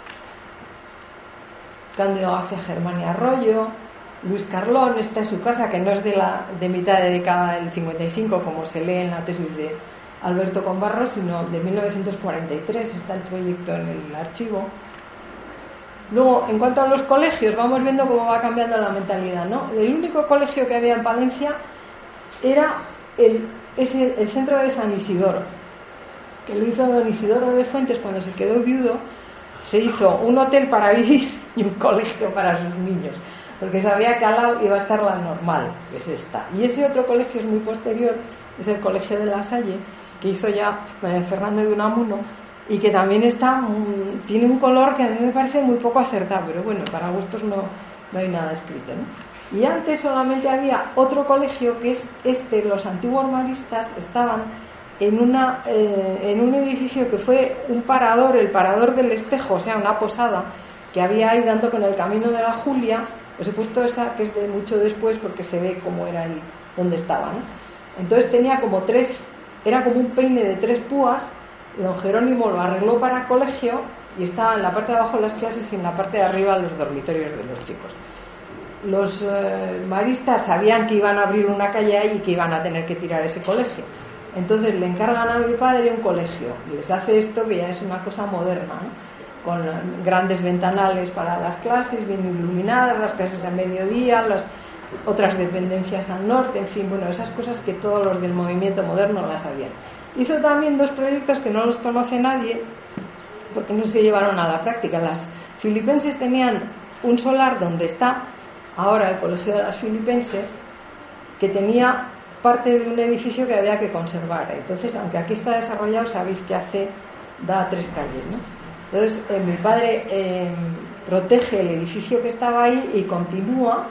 Cándido García Germán y Arroyo, Luis Carlón. Esta es su casa, que no es de la de mitad de década del cincuenta y cinco, como se lee en la tesis de Alberto Combarro, sino de mil novecientos cuarenta y tres. Está el proyecto en el archivo. Luego, en cuanto a los colegios, vamos viendo cómo va cambiando la mentalidad, ¿no? El único colegio que había en Palencia era el, es el, el centro de San Isidoro, que lo hizo don Isidoro de Fuentes cuando se quedó viudo. Se hizo un hotel para vivir y un colegio para sus niños, porque sabía que al lado iba a estar la normal, que es esta. Y ese otro colegio es muy posterior, es el Colegio de La Salle, que hizo ya Fernando de Unamuno, y que también está tiene un color que a mí me parece muy poco acertado, pero bueno, para gustos no, no hay nada escrito, ¿no? Y antes solamente había otro colegio, que es este. Los antiguos maristas estaban en una eh, en un edificio que fue un parador, el Parador del Espejo, o sea, una posada que había ahí dando con el Camino de la Julia. Os he puesto esa, que es de mucho después, porque se ve cómo era ahí donde estaba, ¿no? Entonces tenía como tres, era como un peine de tres púas. Don Jerónimo lo arregló para colegio y estaba en la parte de abajo las clases y en la parte de arriba los dormitorios de los chicos. Los eh, maristas sabían que iban a abrir una calle ahí y que iban a tener que tirar ese colegio. Entonces le encargan a mi padre un colegio y les hace esto, que ya es una cosa moderna, ¿no? Con grandes ventanales para las clases, bien iluminadas, las clases a mediodía, las otras dependencias al norte, en fin, bueno, esas cosas que todos los del movimiento moderno las sabían. Hizo también dos proyectos que no los conoce nadie, porque no se llevaron a la práctica. Las filipenses tenían un solar donde está ahora el Colegio de las Filipenses, que tenía parte de un edificio que había que conservar. Entonces, aunque aquí está desarrollado, sabéis que hace, da a tres calles, ¿no? Entonces, eh, mi padre eh, protege el edificio que estaba ahí y continúa.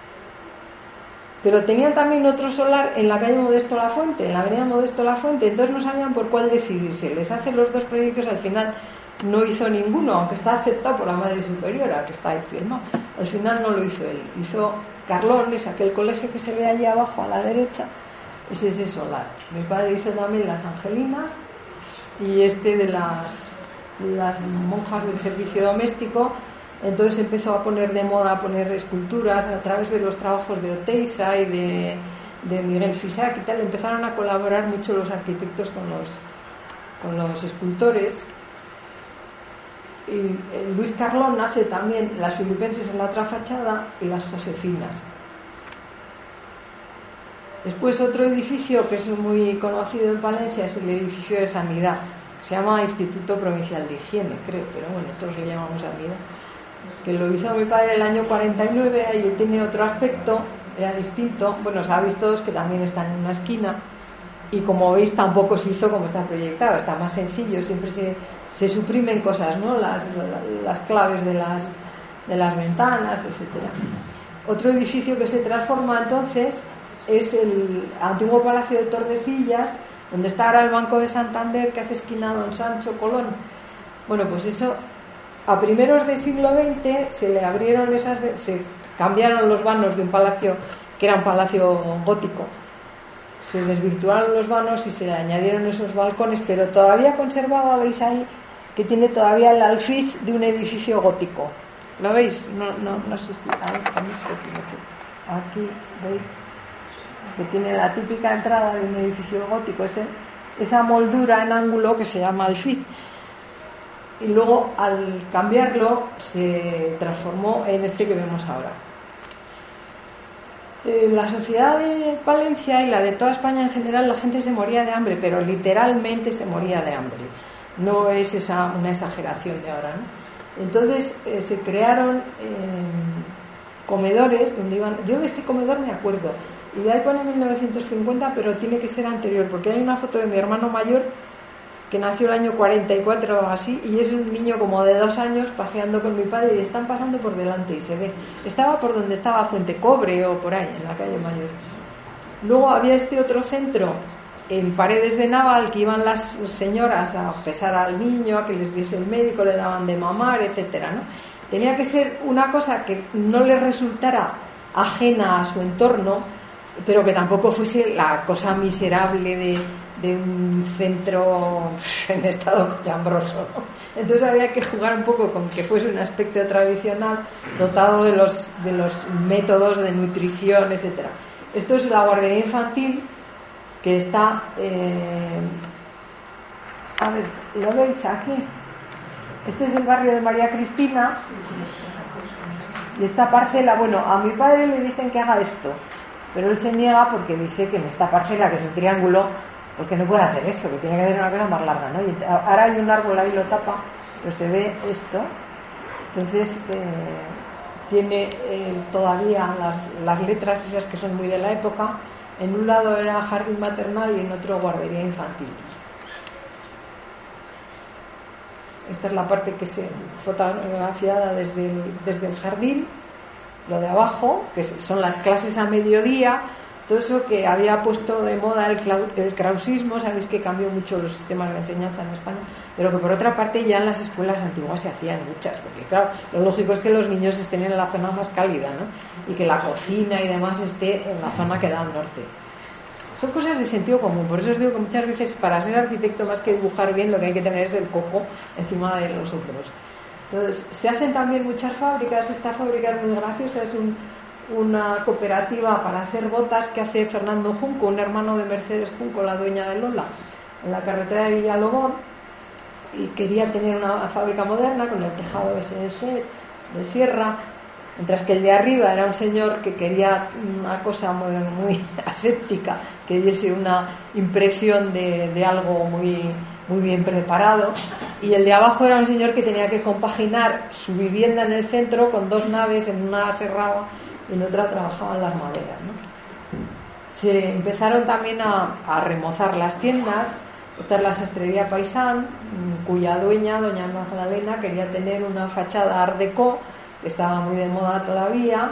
Pero tenían también otro solar en la calle Modesto La Fuente, en la avenida Modesto La Fuente. Entonces no sabían por cuál decidirse. Les hace los dos proyectos, al final no hizo ninguno, aunque está aceptado por la Madre Superiora, que está ahí firmado. Al final no lo hizo él. Hizo Carlones, aquel colegio que se ve allí abajo a la derecha, es ese solar. Mi padre hizo también las Angelinas, y este de las, de las monjas del servicio doméstico. Entonces empezó a poner de moda a poner esculturas a través de los trabajos de Oteiza y de, de Miguel Fisac y tal. Empezaron a colaborar mucho los arquitectos con los, con los escultores. Y Luis Carlón hace también las filipenses en la otra fachada y las josefinas. Después otro edificio que es muy conocido en Palencia es el edificio de Sanidad, que se llama Instituto Provincial de Higiene, creo, pero bueno, todos le llamamos Sanidad, que lo hizo mi padre el año cuarenta y nueve, ahí tiene otro aspecto, era distinto. Bueno, sabéis todos que también está en una esquina y como veis tampoco se hizo como está proyectado, está más sencillo, siempre se, se suprimen cosas, ¿no? Las, las claves de las, de las ventanas, etcétera. Otro edificio que se transforma entonces es el antiguo Palacio de Tordesillas, donde está ahora el Banco de Santander, que hace esquina a Don Sancho Colón. Bueno, pues eso, a primeros del siglo veinte se le abrieron esas, se cambiaron los vanos de un palacio que era un palacio gótico, se desvirtuaron los vanos y se le añadieron esos balcones, pero todavía conservaba, veis ahí, que tiene todavía el alfiz de un edificio gótico. ¿Lo veis? No, no, no sé si ahí, aquí veis que tiene la típica entrada de un edificio gótico, ese, esa moldura en ángulo que se llama alfiz. Y luego al cambiarlo se transformó en este que vemos ahora. Eh, la sociedad de Palencia y la de toda España en general, la gente se moría de hambre, pero literalmente se moría de hambre. No es esa una exageración de ahora, ¿no? Entonces eh, se crearon eh, comedores donde iban. Yo de este comedor me acuerdo. Y de ahí pone mil novecientos cincuenta, pero tiene que ser anterior, porque hay una foto de mi hermano mayor que nació el año cuarenta y cuatro o así, y es un niño como de dos años paseando con mi padre y están pasando por delante y se ve. Estaba por donde estaba Fuente Cobre o por ahí, en la calle Mayor. Luego había este otro centro en Paredes de Naval, que iban las señoras a pesar al niño, a que les viese el médico, le daban de mamar, etcétera, ¿no? Tenía que ser una cosa que no les resultara ajena a su entorno, pero que tampoco fuese la cosa miserable de, de un centro en estado cochambroso, ¿no? Entonces había que jugar un poco con que fuese un aspecto tradicional dotado de los, de los métodos de nutrición, etcétera. Esto es la guardería infantil que está eh, a ver, ¿lo veis aquí? Este es el barrio de María Cristina y esta parcela, bueno, a mi padre le dicen que haga esto, pero él se niega porque dice que en esta parcela, que es un triángulo, pues que no puede hacer eso, que tiene que hacer una cosa más larga, ¿no? Y ahora hay un árbol ahí, lo tapa, pero se ve esto. Entonces eh, tiene eh, todavía las, las letras esas que son muy de la época. En un lado era jardín maternal y en otro guardería infantil. Esta es la parte que se fotografiada desde el, desde el jardín. Lo de abajo, que son las clases a mediodía, todo eso que había puesto de moda el, el krausismo. Sabéis que cambió mucho los sistemas de enseñanza en España, pero que por otra parte ya en las escuelas antiguas se hacían muchas, porque claro, lo lógico es que los niños estén en la zona más cálida, ¿no? Y que la cocina y demás esté en la zona que da al norte. Son cosas de sentido común, por eso os digo que muchas veces para ser arquitecto, más que dibujar bien, lo que hay que tener es el coco encima de los hombros. Entonces, se hacen también muchas fábricas. Esta fábrica es muy graciosa, es un, una cooperativa para hacer botas que hace Fernando Junco, un hermano de Mercedes Junco, la dueña de Lola, en la carretera de Villalobón, y quería tener una fábrica moderna con el tejado ese de, set, de sierra, mientras que el de arriba era un señor que quería una cosa muy, muy aséptica, que diese una impresión de, de algo muy... muy bien preparado, y el de abajo era un señor que tenía que compaginar su vivienda en el centro con dos naves, en una aserraba y en otra trabajaban las maderas, ¿no? Se empezaron también a, a remozar las tiendas. Esta es la sastrería Paisán, cuya dueña, doña Magdalena, quería tener una fachada art déco, que estaba muy de moda todavía.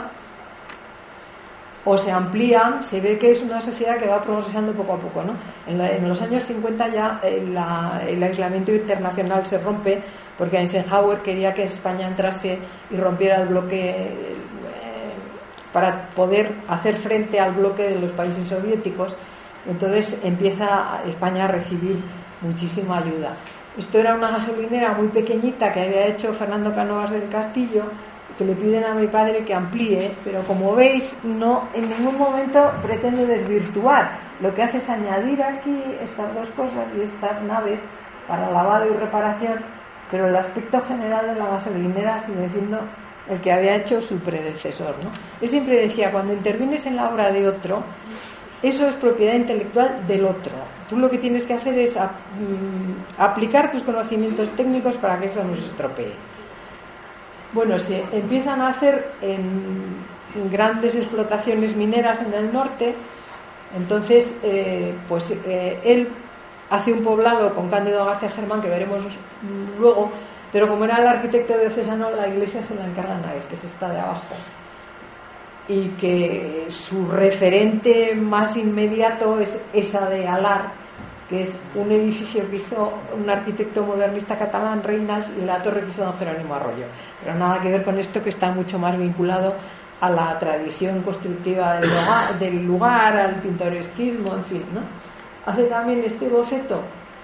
O se amplían, se ve que es una sociedad que va progresando poco a poco, ¿no? En, la, en los años cincuenta ya eh, la, el aislamiento internacional se rompe, porque Eisenhower quería que España entrase y rompiera el bloque eh, para poder hacer frente al bloque de los países soviéticos. Entonces empieza España a recibir muchísima ayuda. Esto era una gasolinera muy pequeñita que había hecho Fernando Cánovas del Castillo, que le piden a mi padre que amplíe, pero como veis, no en ningún momento pretende desvirtuar. Lo que hace es añadir aquí estas dos cosas y estas naves para lavado y reparación, pero el aspecto general de la gasolinera sigue siendo el que había hecho su predecesor, ¿no? Él siempre decía, cuando intervienes en la obra de otro, eso es propiedad intelectual del otro. Tú lo que tienes que hacer es a, mm, aplicar tus conocimientos técnicos para que eso no se estropee. Bueno, se empiezan a hacer en, en grandes explotaciones mineras en el norte. Entonces, eh, pues eh, él hace un poblado con Cándido García Germán, que veremos luego, pero como era el arquitecto diocesano, la iglesia se la encargan a él, que es esta de abajo. Y que su referente más inmediato es esa de Alar, que es un edificio que hizo un arquitecto modernista catalán, Reynals, y la torre que hizo don Jerónimo Arroyo. Pero nada que ver con esto, que está mucho más vinculado a la tradición constructiva del lugar, del lugar al pintoresquismo, en fin, ¿no? Hace también este boceto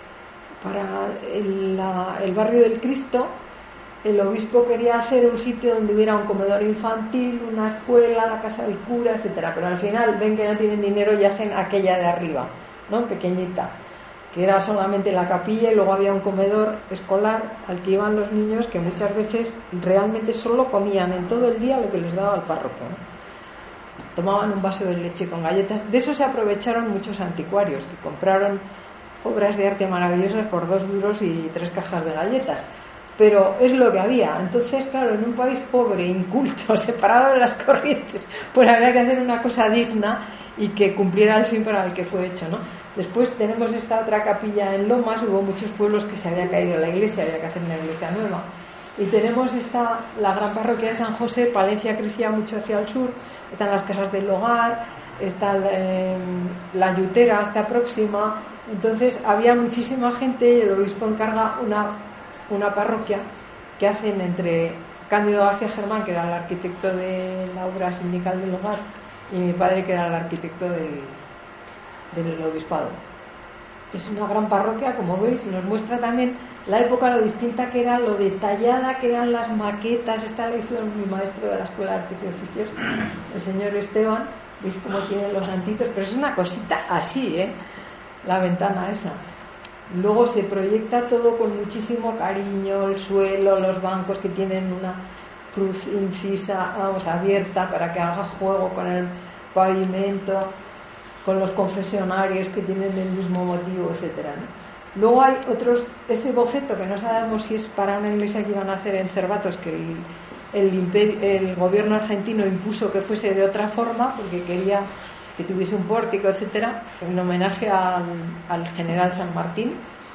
para el, la, el barrio del Cristo. El obispo quería hacer un sitio donde hubiera un comedor infantil, una escuela, la casa del cura, etcétera. Pero al final ven que no tienen dinero y hacen aquella de arriba, ¿no? Pequeñita, que era solamente la capilla, y luego había un comedor escolar al que iban los niños, que muchas veces realmente solo comían en todo el día lo que les daba el párroco, ¿no? Tomaban un vaso de leche con galletas. De eso se aprovecharon muchos anticuarios, que compraron obras de arte maravillosas por dos duros y tres cajas de galletas. Pero es lo que había. Entonces, claro, en un país pobre, inculto, separado de las corrientes, pues había que hacer una cosa digna y que cumpliera el fin para el que fue hecho, ¿no? Después tenemos esta otra capilla en Lomas. Hubo muchos pueblos que se había caído la iglesia, había que hacer una iglesia nueva. Y tenemos esta, la gran parroquia de San José. Palencia crecía mucho hacia el sur, están las casas del hogar, está eh, la Yutera, está próxima. Entonces había muchísima gente y el obispo encarga una una parroquia que hacen entre Cándido García Germán, que era el arquitecto de la obra sindical del hogar, y mi padre, que era el arquitecto del, del obispado. Es una gran parroquia, como veis, y nos muestra también la época, lo distinta que era, lo detallada que eran las maquetas. Esta la hizo mi maestro de la Escuela de Artes y Oficios, el señor Esteban. Veis cómo tienen los santitos, pero es una cosita así, ¿eh? La ventana esa. Luego se proyecta todo con muchísimo cariño, el suelo, los bancos que tienen una cruz incisa, vamos, abierta para que haga juego con el pavimento, con los confesionarios que tienen el mismo motivo, etcétera, ¿no? Luego hay otros, ese boceto que no sabemos si es para una iglesia que iban a hacer en Cervatos, que el, el, imperio, el gobierno argentino impuso que fuese de otra forma porque quería que tuviese un pórtico, etcétera, en homenaje al, al general San Martín.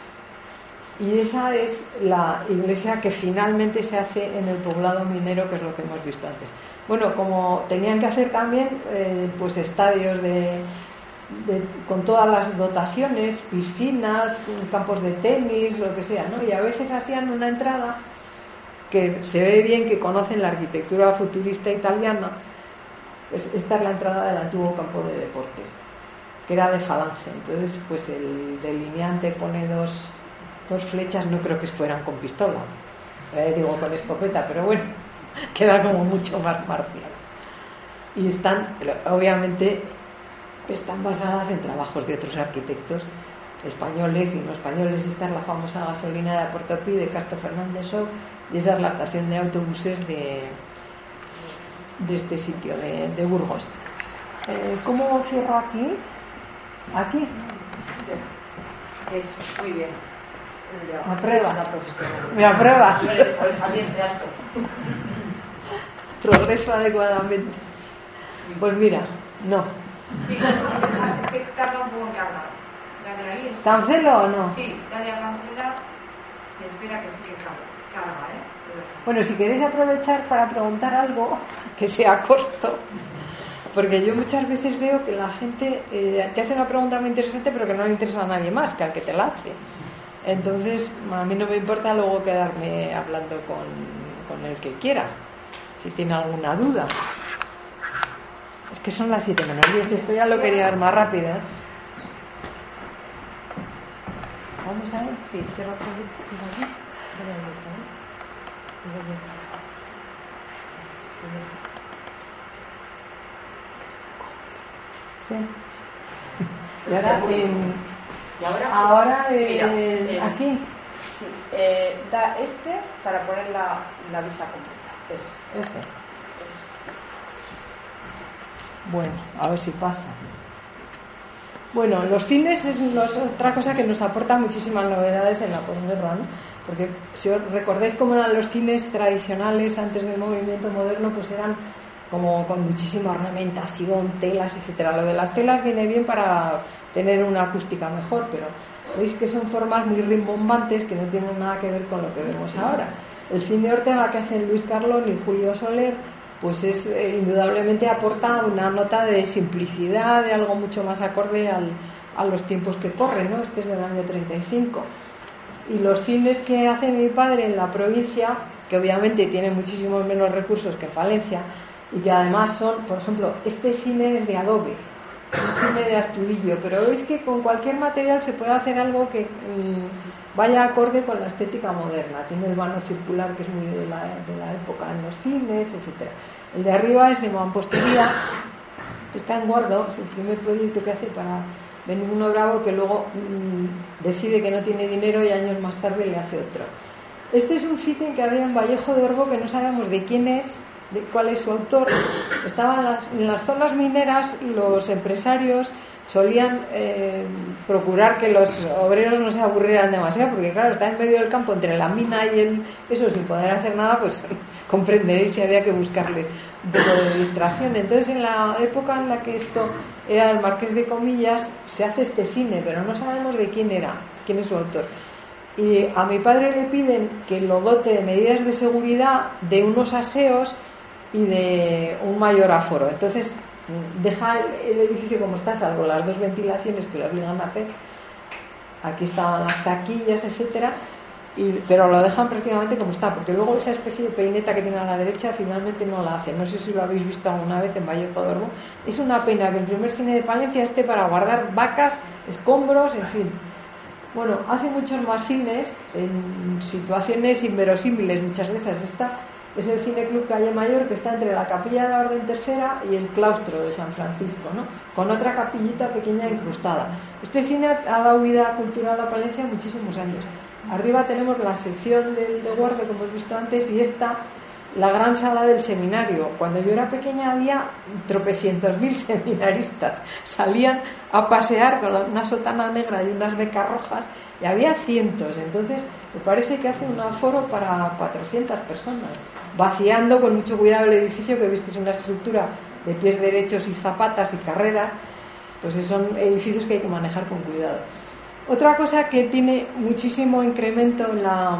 Y esa es la iglesia que finalmente se hace en el poblado minero, que es lo que hemos visto antes. Bueno, como tenían que hacer también eh, pues estadios de, de, con todas las dotaciones, piscinas, campos de tenis, lo que sea, ¿no? Y a veces hacían una entrada que se ve bien que conocen la arquitectura futurista italiana. Pues esta es la entrada del antiguo campo de deportes, que era de falange. Entonces, pues el delineante pone dos, dos flechas, no creo que fueran con pistola, eh, digo con escopeta, pero bueno, queda como mucho más marcial. Y están, obviamente, están basadas en trabajos de otros arquitectos españoles y no españoles. Esta es la famosa gasolina de Puerto Pi de Castro Fernández Show, y esa es la estación de autobuses de de este sitio, de, de Burgos. Eh, ¿Cómo cierro aquí? ¿Aquí? Eso, muy bien. ¿Me apruebas? Una profesional. ¿Me apruebas? Sobresaliente, alto. Progreso adecuadamente. Pues mira, no. Sí, es que tarda un poco en cargar. ¿Cancelo o no? Sí, dale a cancelar y espera que siga carga, ¿eh? Bueno, si queréis aprovechar para preguntar algo que sea corto, porque yo muchas veces veo que la gente eh, te hace una pregunta muy interesante, pero que no le interesa a nadie más que al que te la hace. Entonces, a mí no me importa luego quedarme hablando con, con el que quiera, si tiene alguna duda. Es que son las siete menos diez, esto ya lo quería dar más rápido, ¿eh? Vamos a ver, sí, cierra otra vez. Sí. Y ahora, eh, ¿Y ahora? ahora eh, Mira, eh, aquí. Sí, eh, da este para poner la, la vista completa. Eso. Eso. Eso. Bueno, a ver si pasa. Bueno, los cines es nos, otra cosa que nos aporta muchísimas novedades en la posguerra, ¿no? Porque si os recordáis cómo eran los cines tradicionales antes del movimiento moderno, pues eran como con muchísima ornamentación, telas, etcétera. Lo de las telas viene bien para tener una acústica mejor, pero veis que son formas muy rimbombantes que no tienen nada que ver con lo que vemos ahora. El cine Ortega que hacen Luis Carlón y Julio Soler, pues es eh, indudablemente aporta una nota de simplicidad, de algo mucho más acorde al, a los tiempos que corren, ¿no? Este es del año treinta y cinco. Y los cines que hace mi padre en la provincia, que obviamente tienen muchísimos menos recursos que en Palencia, y que además son, por ejemplo, este cine es de adobe, un cine de Astudillo, pero veis que con cualquier material se puede hacer algo que mmm, vaya acorde con la estética moderna. Tiene el vano circular, que es muy de la, de la época en los cines, etcétera. El de arriba es de mampostería, está en Guardo, es el primer proyecto que hace para Benigno Bravo, que luego mmm, decide que no tiene dinero y años más tarde le hace otro. Este es un cine que había en Vallejo de Orbo, que no sabemos de quién es, de cuál es su autor. Estaban en las, en las zonas mineras y los empresarios solían eh, procurar que los obreros no se aburrieran demasiado, porque claro, está en medio del campo entre la mina y el eso, sin poder hacer nada, pues comprenderéis que había que buscarles un poco de distracción. Entonces, en la época en la que esto era el Marqués de Comillas, se hace este cine, pero no sabemos de quién era, quién es su autor. Y a mi padre le piden que lo dote de medidas de seguridad, de unos aseos y de un mayor aforo. Entonces deja el edificio como está, salvo las dos ventilaciones que le obligan a hacer. Aquí estaban las taquillas, etcétera, y, pero lo dejan prácticamente como está, porque luego esa especie de peineta que tiene a la derecha finalmente no la hacen. No sé si lo habéis visto alguna vez en Vallejo de Orbo. Es una pena que el primer cine de Palencia esté para guardar vacas, escombros, en fin. Bueno, hace muchos más cines en situaciones inverosímiles, muchas de esas. Esta es el Cine Club Calle Mayor, que está entre la Capilla de la Orden Tercera y el claustro de San Francisco, ¿no? Con otra capillita pequeña incrustada. Este cine ha dado vida cultural a Palencia muchísimos años. Arriba tenemos la sección del de Guardo, como hemos visto antes, y esta, la gran sala del seminario. Cuando yo era pequeña había tropecientos mil seminaristas. Salían a pasear con una sotana negra y unas becas rojas, y había cientos. Entonces me parece que hace un aforo para cuatrocientas personas, vaciando con mucho cuidado el edificio, que veis que es una estructura de pies derechos y zapatas y carreras. Pues son edificios que hay que manejar con cuidado. Otra cosa que tiene muchísimo incremento en la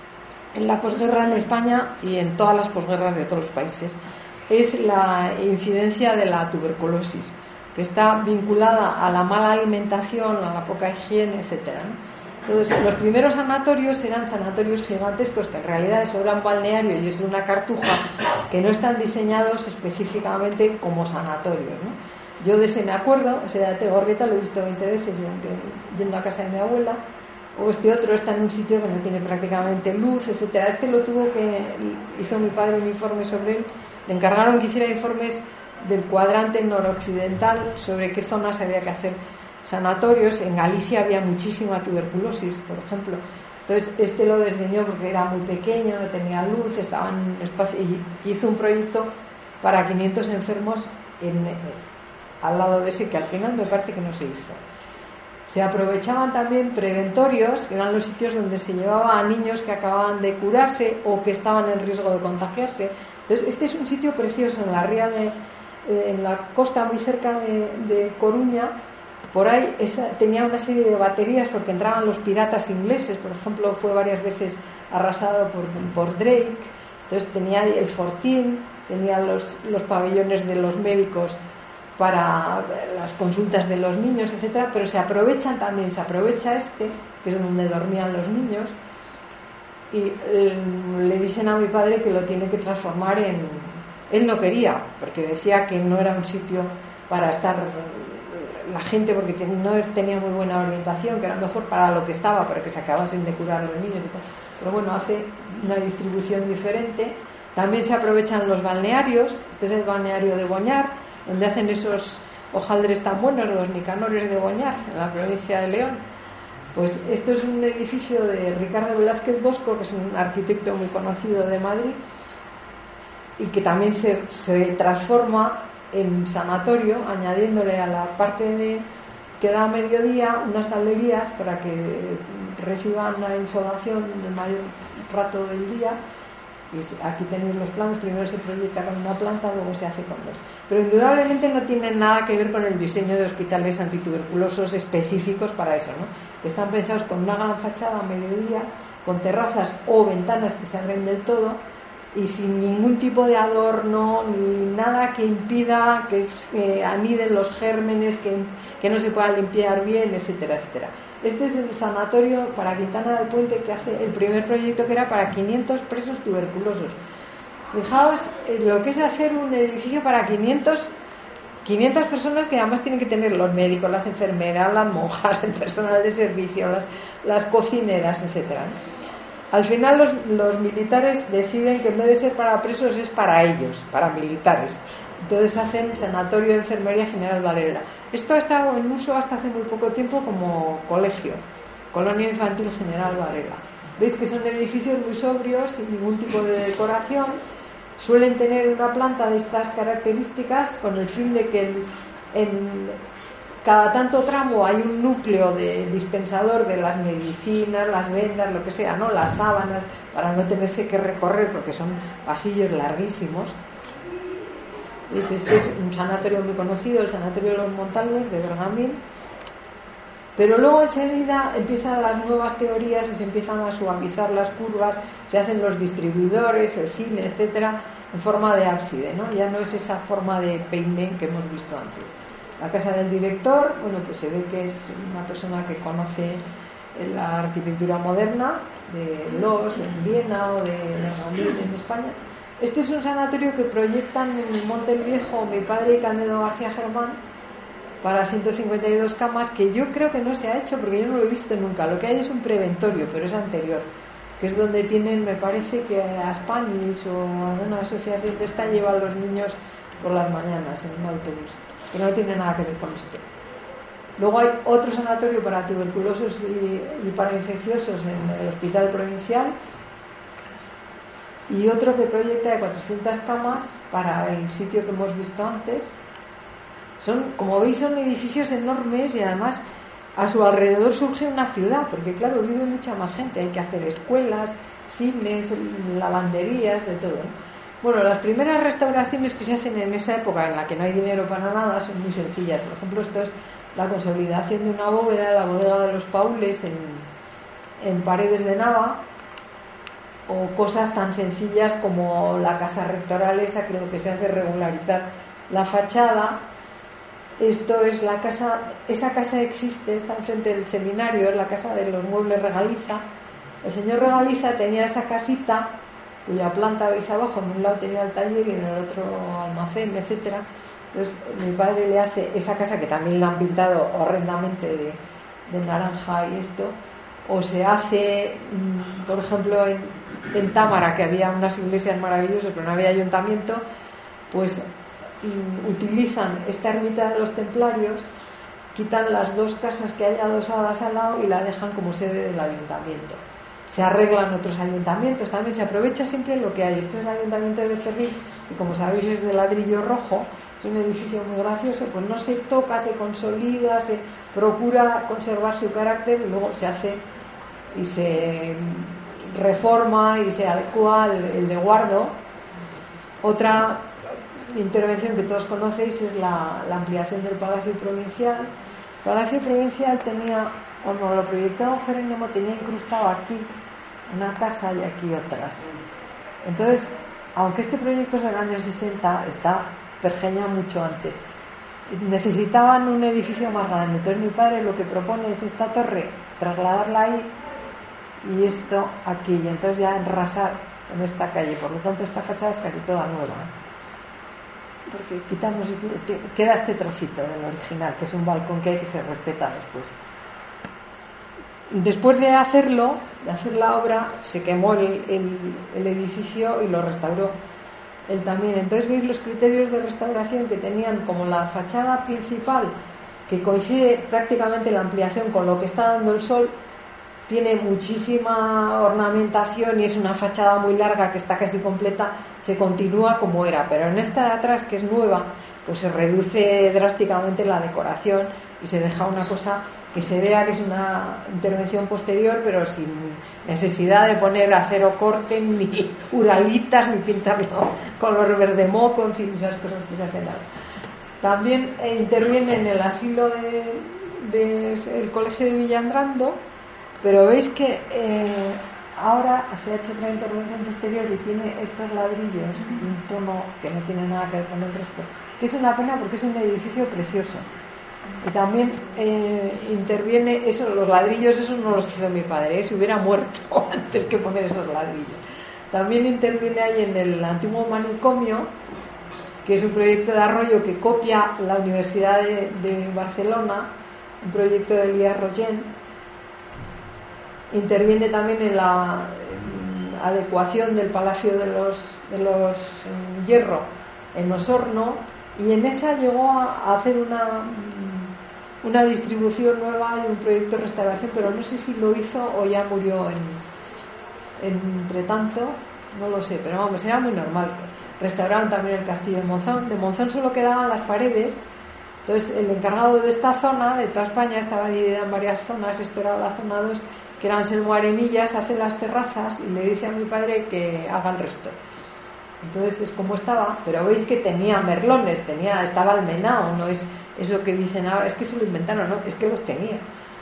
en la posguerra en España y en todas las posguerras de todos los países es la incidencia de la tuberculosis, que está vinculada a la mala alimentación, a la poca higiene, etcétera, ¿no? Entonces, los primeros sanatorios eran sanatorios gigantescos, que en realidad eso era un balneario y es una cartuja, que no están diseñados específicamente como sanatorios, ¿no? Yo de ese me acuerdo, ese de Ategorrieta lo he visto veinte veces yendo a casa de mi abuela. O este otro está en un sitio que no tiene prácticamente luz, etcétera. Este lo tuvo que hizo mi padre un informe sobre él. Le encargaron que hiciera informes del cuadrante noroccidental sobre qué zonas había que hacer sanatorios. En Galicia había muchísima tuberculosis, por ejemplo. Entonces este lo desdeñó porque era muy pequeño, no tenía luz, estaba en un espacio, y hizo un proyecto para quinientos enfermos en, al lado de ese, que al final me parece que no se hizo. Se aprovechaban también preventorios, que eran los sitios donde se llevaba a niños que acababan de curarse o que estaban en riesgo de contagiarse. Entonces, este es un sitio precioso en la ría de, en la costa muy cerca de, de Coruña. Por ahí esa, tenía una serie de baterías porque entraban los piratas ingleses, por ejemplo, fue varias veces arrasado por, por Drake. Entonces tenía el fortín, tenía los, los pabellones de los médicos para las consultas de los niños, etcétera, pero se aprovechan también, se aprovecha este, que es donde dormían los niños, y eh, le dicen a mi padre que lo tiene que transformar en... Él no quería, porque decía que no era un sitio para estar la gente, porque no tenía muy buena orientación, que era mejor para lo que estaba, para que se acabasen de curar los niños y tal. Pero bueno, hace una distribución diferente. También se aprovechan los balnearios. Este es el balneario de Boñar, donde hacen esos hojaldres tan buenos, los nicanores de Boñar, en la provincia de León. Pues esto es un edificio de Ricardo Velázquez Bosco, que es un arquitecto muy conocido de Madrid, y que también se, se transforma en sanatorio, añadiéndole a la parte de que da a mediodía unas galerías para que reciban la insolación el mayor rato del día. Y aquí tenéis los planos, primero se proyecta con una planta, luego se hace con dos. Pero indudablemente no tienen nada que ver con el diseño de hospitales antituberculosos específicos para eso, ¿no? Están pensados con una gran fachada a mediodía, con terrazas o ventanas que se abren del todo y sin ningún tipo de adorno ni nada que impida que eh, aniden los gérmenes, que, que no se pueda limpiar bien, etcétera, etcétera. Este es el sanatorio para Quintana del Puente, que hace el primer proyecto, que era para quinientos presos tuberculosos. Fijaos lo que es hacer un edificio para quinientas personas, que además tienen que tener los médicos, las enfermeras, las monjas, el personal de servicio, las, las cocineras, etcétera. Al final los, los militares deciden que en vez de ser para presos es para ellos, para militares. Entonces hacen Sanatorio de Enfermería General Varela. Esto ha estado en uso hasta hace muy poco tiempo como colegio, Colonia Infantil General Varela. Veis que son edificios muy sobrios, sin ningún tipo de decoración. Suelen tener una planta de estas características con el fin de que en, en cada tanto tramo hay un núcleo de dispensador de las medicinas, las vendas, lo que sea, ¿no? Las sábanas, para no tenerse que recorrer porque son pasillos larguísimos. Este es un sanatorio muy conocido, el Sanatorio de los Montalvos de Bergamín. Pero luego enseguida empiezan las nuevas teorías y se empiezan a suavizar las curvas, se hacen los distribuidores, el cine, etcétera, en forma de ábside, ¿no? Ya no es esa forma de peine que hemos visto antes. La casa del director, bueno, pues se ve que es una persona que conoce la arquitectura moderna de Loos en Viena o de Bergamín en España. Este es un sanatorio que proyectan en Monte el Viejo mi padre y Cándido García Germán para ciento cincuenta y dos camas, que yo creo que no se ha hecho porque yo no lo he visto nunca. Lo que hay es un preventorio, pero es anterior, que es donde tienen, me parece que Aspanis o alguna asociación de esta lleva a los niños por las mañanas en un autobús, que no tiene nada que ver con esto. Luego hay otro sanatorio para tuberculosos y, y para infecciosos en el Hospital Provincial, y otro que proyecta de cuatrocientas camas para el sitio que hemos visto antes. Son, como veis, son edificios enormes y además a su alrededor surge una ciudad, porque claro, vive mucha más gente, hay que hacer escuelas, cines, lavanderías, de todo, ¿no? Bueno, las primeras restauraciones que se hacen en esa época, en la que no hay dinero para nada, son muy sencillas. Por ejemplo, esto es la consolidación de una bóveda, la bodega de los Paules en, en Paredes de Nava, o cosas tan sencillas como la casa rectoral esa, que lo que se hace es regularizar la fachada. Esto es la casa, esa casa existe, está enfrente del seminario, es la casa de los muebles Regaliza. El señor Regaliza tenía esa casita, cuya planta veis abajo, en un lado tenía el taller y en el otro almacén, etcétera. Entonces mi padre le hace esa casa, que también la han pintado horrendamente de, de naranja y esto. O se hace, por ejemplo, en, en Támara, que había unas iglesias maravillosas pero no había ayuntamiento, pues utilizan esta ermita de los templarios, quitan las dos casas que hay adosadas al lado y la dejan como sede del ayuntamiento. Se arreglan otros ayuntamientos, también se aprovecha siempre lo que hay. Este es el ayuntamiento de Becerril, y como sabéis es de ladrillo rojo, es un edificio muy gracioso, pues no se toca, se consolida, se procura conservar su carácter, y luego se hace y se reforma y se adecua el, el de Guardo. Otra intervención que todos conocéis es la, la ampliación del Palacio Provincial. El Palacio Provincial tenía, cuando lo proyectaba Jerónimo, tenía incrustado aquí una casa y aquí otras. Entonces, aunque este proyecto es del año sesenta, está pergeña mucho antes. Necesitaban un edificio más grande. Entonces mi padre lo que propone es esta torre, trasladarla ahí, y esto aquí, y entonces ya enrasar en esta calle. Por lo tanto, esta fachada es casi toda nueva. porque quitamos, queda este trocito del original, que es un balcón que hay que se respeta después. Después de hacerlo, de hacer la obra, se quemó el, el, el edificio y lo restauró él también. Entonces veis los criterios de restauración que tenían, como la fachada principal, que coincide prácticamente la ampliación con lo que está dando el sol, tiene muchísima ornamentación y es una fachada muy larga que está casi completa, se continúa como era, pero en esta de atrás, que es nueva, pues se reduce drásticamente la decoración y se deja una cosa que se vea que es una intervención posterior, pero sin necesidad de poner acero corte, ni uralitas, ni pintarlo color verde moco, en fin, esas cosas que se hacen ahora. También eh, interviene en el asilo del de, de el colegio de Villandrando, pero veis que eh, ahora se ha hecho otra intervención posterior y tiene estos ladrillos, un tono que no tiene nada que ver con el resto, que es una pena porque es un edificio precioso. Y también eh, interviene eso, los ladrillos, eso no los hizo mi padre, ¿eh? Se hubiera muerto antes que poner esos ladrillos. También interviene ahí en el antiguo manicomio, que es un proyecto de Arroyo que copia la Universidad de, de Barcelona, un proyecto de Elías Rollén. Interviene también en la en adecuación del Palacio de los, de los en Hierro en Osorno, y en esa llegó a, a hacer una una distribución nueva y un proyecto de restauración, pero no sé si lo hizo o ya murió en, en entre tanto, no lo sé, pero vamos, era muy normal. Restauraron también el castillo de Monzón. De Monzón solo quedaban las paredes, entonces el encargado de esta zona, de toda España, estaba dividida en varias zonas, esto era la zona dos, que eran Selmo Arenillas, hace las terrazas y le dice a mi padre que haga el resto. Entonces es como estaba, pero veis que tenía merlones, tenía, estaba almenado, no es eso que dicen ahora, es que se lo inventaron, no, es que los tenía.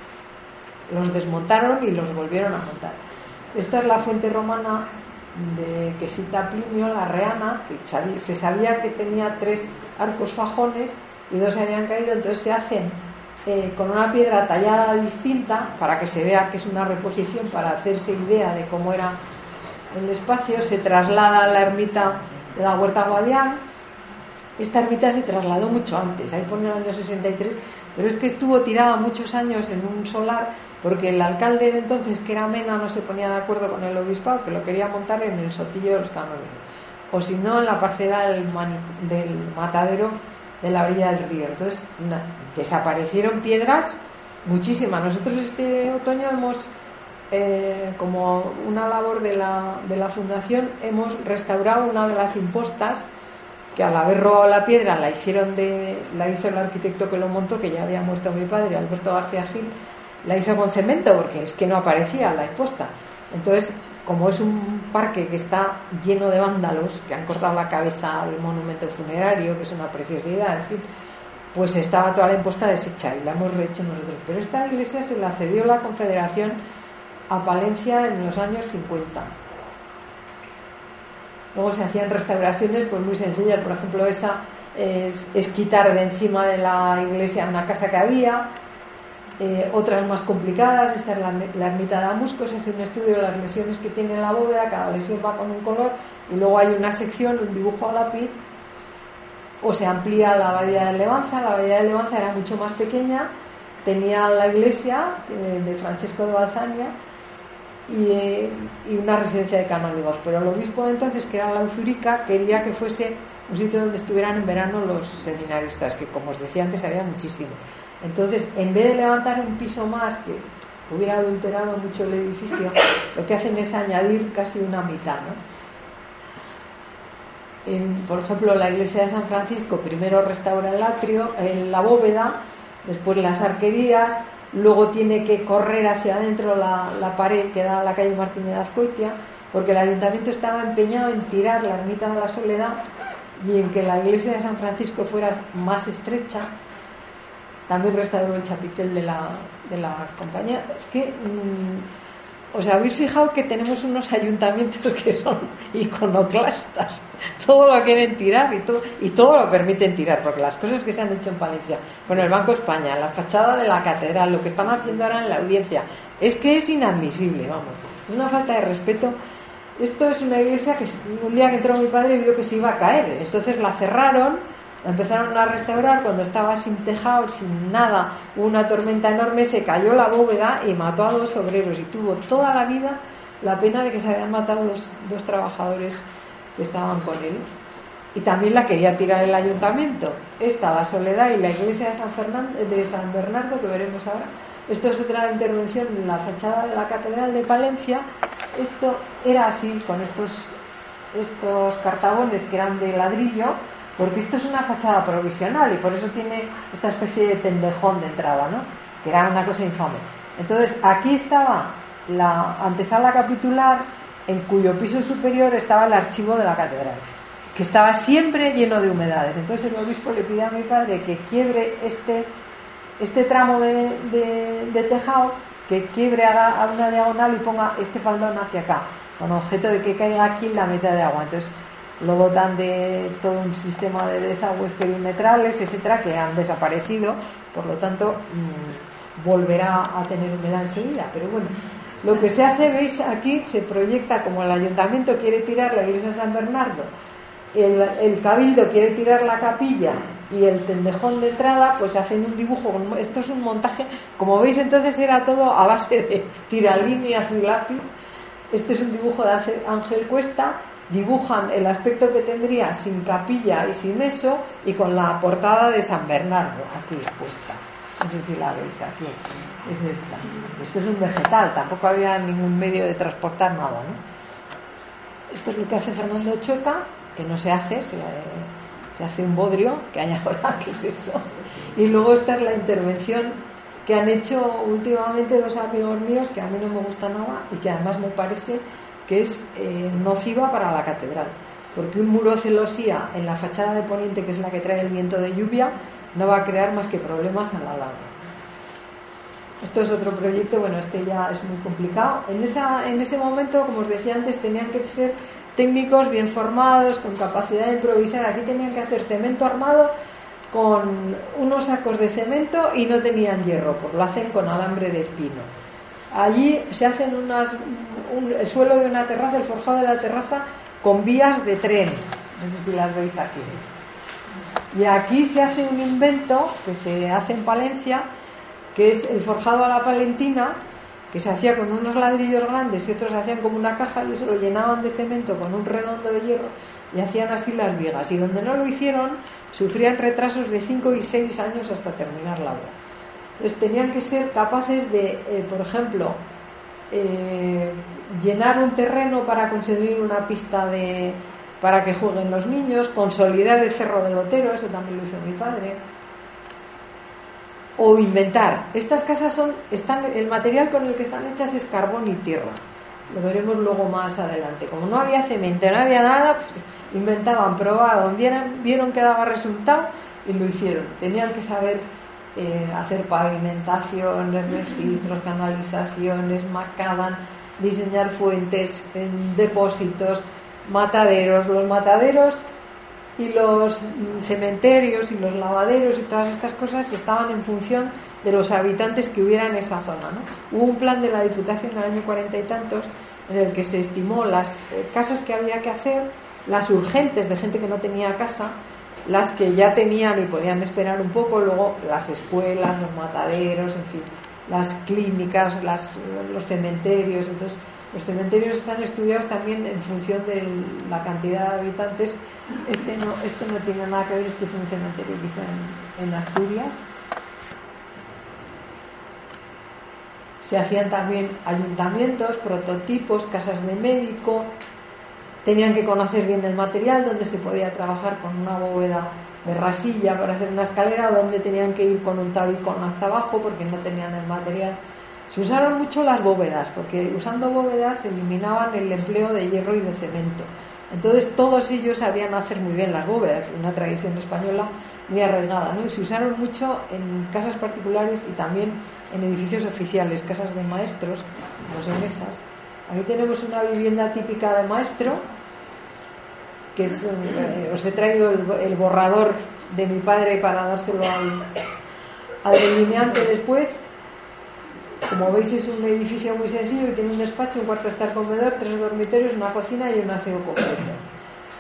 Los desmontaron y los volvieron a montar. Esta es la fuente romana de, que cita Plinio, la Reana, que sabía, se sabía que tenía tres arcos fajones y dos se habían caído, entonces se hacen eh, con una piedra tallada distinta para que se vea que es una reposición, para hacerse idea de cómo era el espacio. Se traslada a la ermita de la Huerta Guadián. Esta ermita se trasladó mucho antes, ahí pone el año sesenta y tres, pero es que estuvo tirada muchos años en un solar porque el alcalde de entonces, que era Mena, no se ponía de acuerdo con el obispado, que lo quería montar en el sotillo de los canónigos, o si no en la parcela del, mani- del matadero de la orilla del río. Entonces na, desaparecieron piedras muchísimas. Nosotros este otoño hemos Eh, como una labor de la, de la fundación, hemos restaurado una de las impostas que, al haber robado la piedra, la hicieron de, la hizo el arquitecto que lo montó, que ya había muerto mi padre, Alberto García Gil, la hizo con cemento porque es que no aparecía la imposta. Entonces, como es un parque que está lleno de vándalos que han cortado la cabeza al monumento funerario, que es una preciosidad, en fin, pues estaba toda la imposta deshecha y la hemos rehecho nosotros. Pero esta iglesia se la cedió la Confederación a Palencia en los años cincuenta. Luego se hacían restauraciones pues muy sencillas, por ejemplo esa es, es quitar de encima de la iglesia una casa que había, eh, otras más complicadas. Esta es la, la ermita de Amusco, se hace un estudio de las lesiones que tiene la bóveda, cada lesión va con un color y luego hay una sección, un dibujo a lápiz, o se amplía la abadía de Levanza. La abadía de Levanza era mucho más pequeña, tenía la iglesia eh, de Francesco de Balzania Y, eh, y una residencia de canónigos, pero el obispo de entonces, que era la Uzurica, quería que fuese un sitio donde estuvieran en verano los seminaristas, que como os decía antes había muchísimo. Entonces, en vez de levantar un piso más que hubiera adulterado mucho el edificio, lo que hacen es añadir casi una mitad, ¿no? En, por ejemplo, la iglesia de San Francisco primero restaura el atrio, en la bóveda, después las arquerías. Luego tiene que correr hacia adentro la, la pared que da a la calle Martínez de Azcoitia, porque el ayuntamiento estaba empeñado en tirar la ermita de la Soledad y en que la iglesia de San Francisco fuera más estrecha. También restauró el chapitel de la, de la compañía. Es que mmm, os habéis fijado que tenemos unos ayuntamientos que son iconoclastas, todo lo quieren tirar y todo, y todo lo permiten tirar, porque las cosas que se han hecho en Palencia, con el Banco España, la fachada de la catedral, lo que están haciendo ahora en la audiencia, es que es inadmisible, vamos, una falta de respeto. Esto es una iglesia que un día que entró mi padre vio que se iba a caer, entonces la cerraron, La empezaron a restaurar cuando estaba sin tejado, sin nada, hubo una tormenta enorme, se cayó la bóveda y mató a dos obreros, y tuvo toda la vida la pena de que se habían matado dos, dos trabajadores que estaban con él. Y también la quería tirar el ayuntamiento. Esta, la Soledad, y la iglesia de San, Fernando, de San Bernardo, que veremos ahora. Esto es otra intervención en la fachada de la Catedral de Palencia. Esto era así, con estos, estos cartabones que eran de ladrillo, porque esto es una fachada provisional y por eso tiene esta especie de tendejón de entrada, ¿no? Que era una cosa infame. Entonces, aquí estaba la antesala capitular, en cuyo piso superior estaba el archivo de la catedral, que estaba siempre lleno de humedades. Entonces el obispo le pide a mi padre que quiebre este, este tramo de, de, de tejado, que quiebre, haga una diagonal y ponga este faldón hacia acá, con objeto de que caiga aquí la mitad de agua. Entonces lo dotan de todo un sistema de desagües perimetrales, etcétera, que han desaparecido, por lo tanto mmm, volverá a tener humedad enseguida. Pero bueno, lo que se hace, veis aquí, se proyecta como el ayuntamiento quiere tirar la iglesia de San Bernardo, el, el cabildo quiere tirar la capilla y el tendejón de entrada, pues hacen un dibujo. Esto es un montaje, como veis, entonces era todo a base de tiralíneas y lápiz. Este es un dibujo de Ángel Cuesta. Dibujan el aspecto que tendría sin capilla y sin eso, y con la portada de San Bernardo aquí puesta. No sé si la veis aquí, es esta. Esto es un vegetal, tampoco había ningún medio de transportar nada, ¿no? Esto es lo que hace Fernando Chueca, que no se hace, se, se hace un bodrio, que hay ahora, ¿qué es eso? Y luego esta es la intervención que han hecho últimamente dos amigos míos, que a mí no me gusta nada y que además me parece que es eh, nociva para la catedral, porque un muro celosía en la fachada de poniente, que es la que trae el viento de lluvia, no va a crear más que problemas a la larga. Esto es otro proyecto, bueno, este ya es muy complicado. En, esa, en ese momento, como os decía antes, tenían que ser técnicos bien formados, con capacidad de improvisar. Aquí tenían que hacer cemento armado con unos sacos de cemento y no tenían hierro, pues lo hacen con alambre de espino. Allí se hacen unas, un, el suelo de una terraza, el forjado de la terraza, con vías de tren. No sé si las veis aquí. Y aquí se hace un invento que se hace en Palencia, que es el forjado a la palentina, que se hacía con unos ladrillos grandes y otros se hacían como una caja, y eso lo llenaban de cemento con un redondo de hierro y hacían así las vigas. Y donde no lo hicieron, sufrían retrasos de cinco y seis años hasta terminar la obra. Entonces tenían que ser capaces de, eh, por ejemplo, eh, llenar un terreno para conseguir una pista de, para que jueguen los niños, consolidar el Cerro del Otero, eso también lo hizo mi padre, o inventar. Estas casas son, están, el material con el que están hechas es carbón y tierra. Lo veremos luego más adelante. Como no había cemento, no había nada, pues inventaban, probaban, vieron, vieron que daba resultado y lo hicieron. Tenían que saber Eh, hacer pavimentaciones, registros, canalizaciones, macadam, diseñar fuentes, en depósitos, mataderos. Los mataderos y los cementerios y los lavaderos y todas estas cosas estaban en función de los habitantes que hubiera en esa zona, ¿no? Hubo un plan de la Diputación en el año cuarenta y tantos en el que se estimó las eh, casas que había que hacer, las urgentes de gente que no tenía casa, las que ya tenían y podían esperar un poco, luego las escuelas, los mataderos, en fin, las clínicas, las, los cementerios. Entonces, los cementerios están estudiados también en función de la cantidad de habitantes. Este no, este no tiene nada que ver, este es un cementerio quizá en, en Asturias. Se hacían también ayuntamientos, prototipos, casas de médico. Tenían que conocer bien el material, donde se podía trabajar con una bóveda de rasilla para hacer una escalera, o donde tenían que ir con un tabicón hasta abajo porque no tenían el material. Se usaron mucho las bóvedas, porque usando bóvedas se eliminaban el empleo de hierro y de cemento. Entonces todos ellos sabían hacer muy bien las bóvedas, una tradición española muy arraigada, ¿no? Y se usaron mucho en casas particulares y también en edificios oficiales, casas de maestros, no son esas. Aquí tenemos una vivienda típica de maestro, que es, eh, os he traído el, el borrador de mi padre para dárselo al, al delineante después. Como veis, es un edificio muy sencillo y tiene un despacho, un cuarto de estar comedor, tres dormitorios, una cocina y un aseo completo.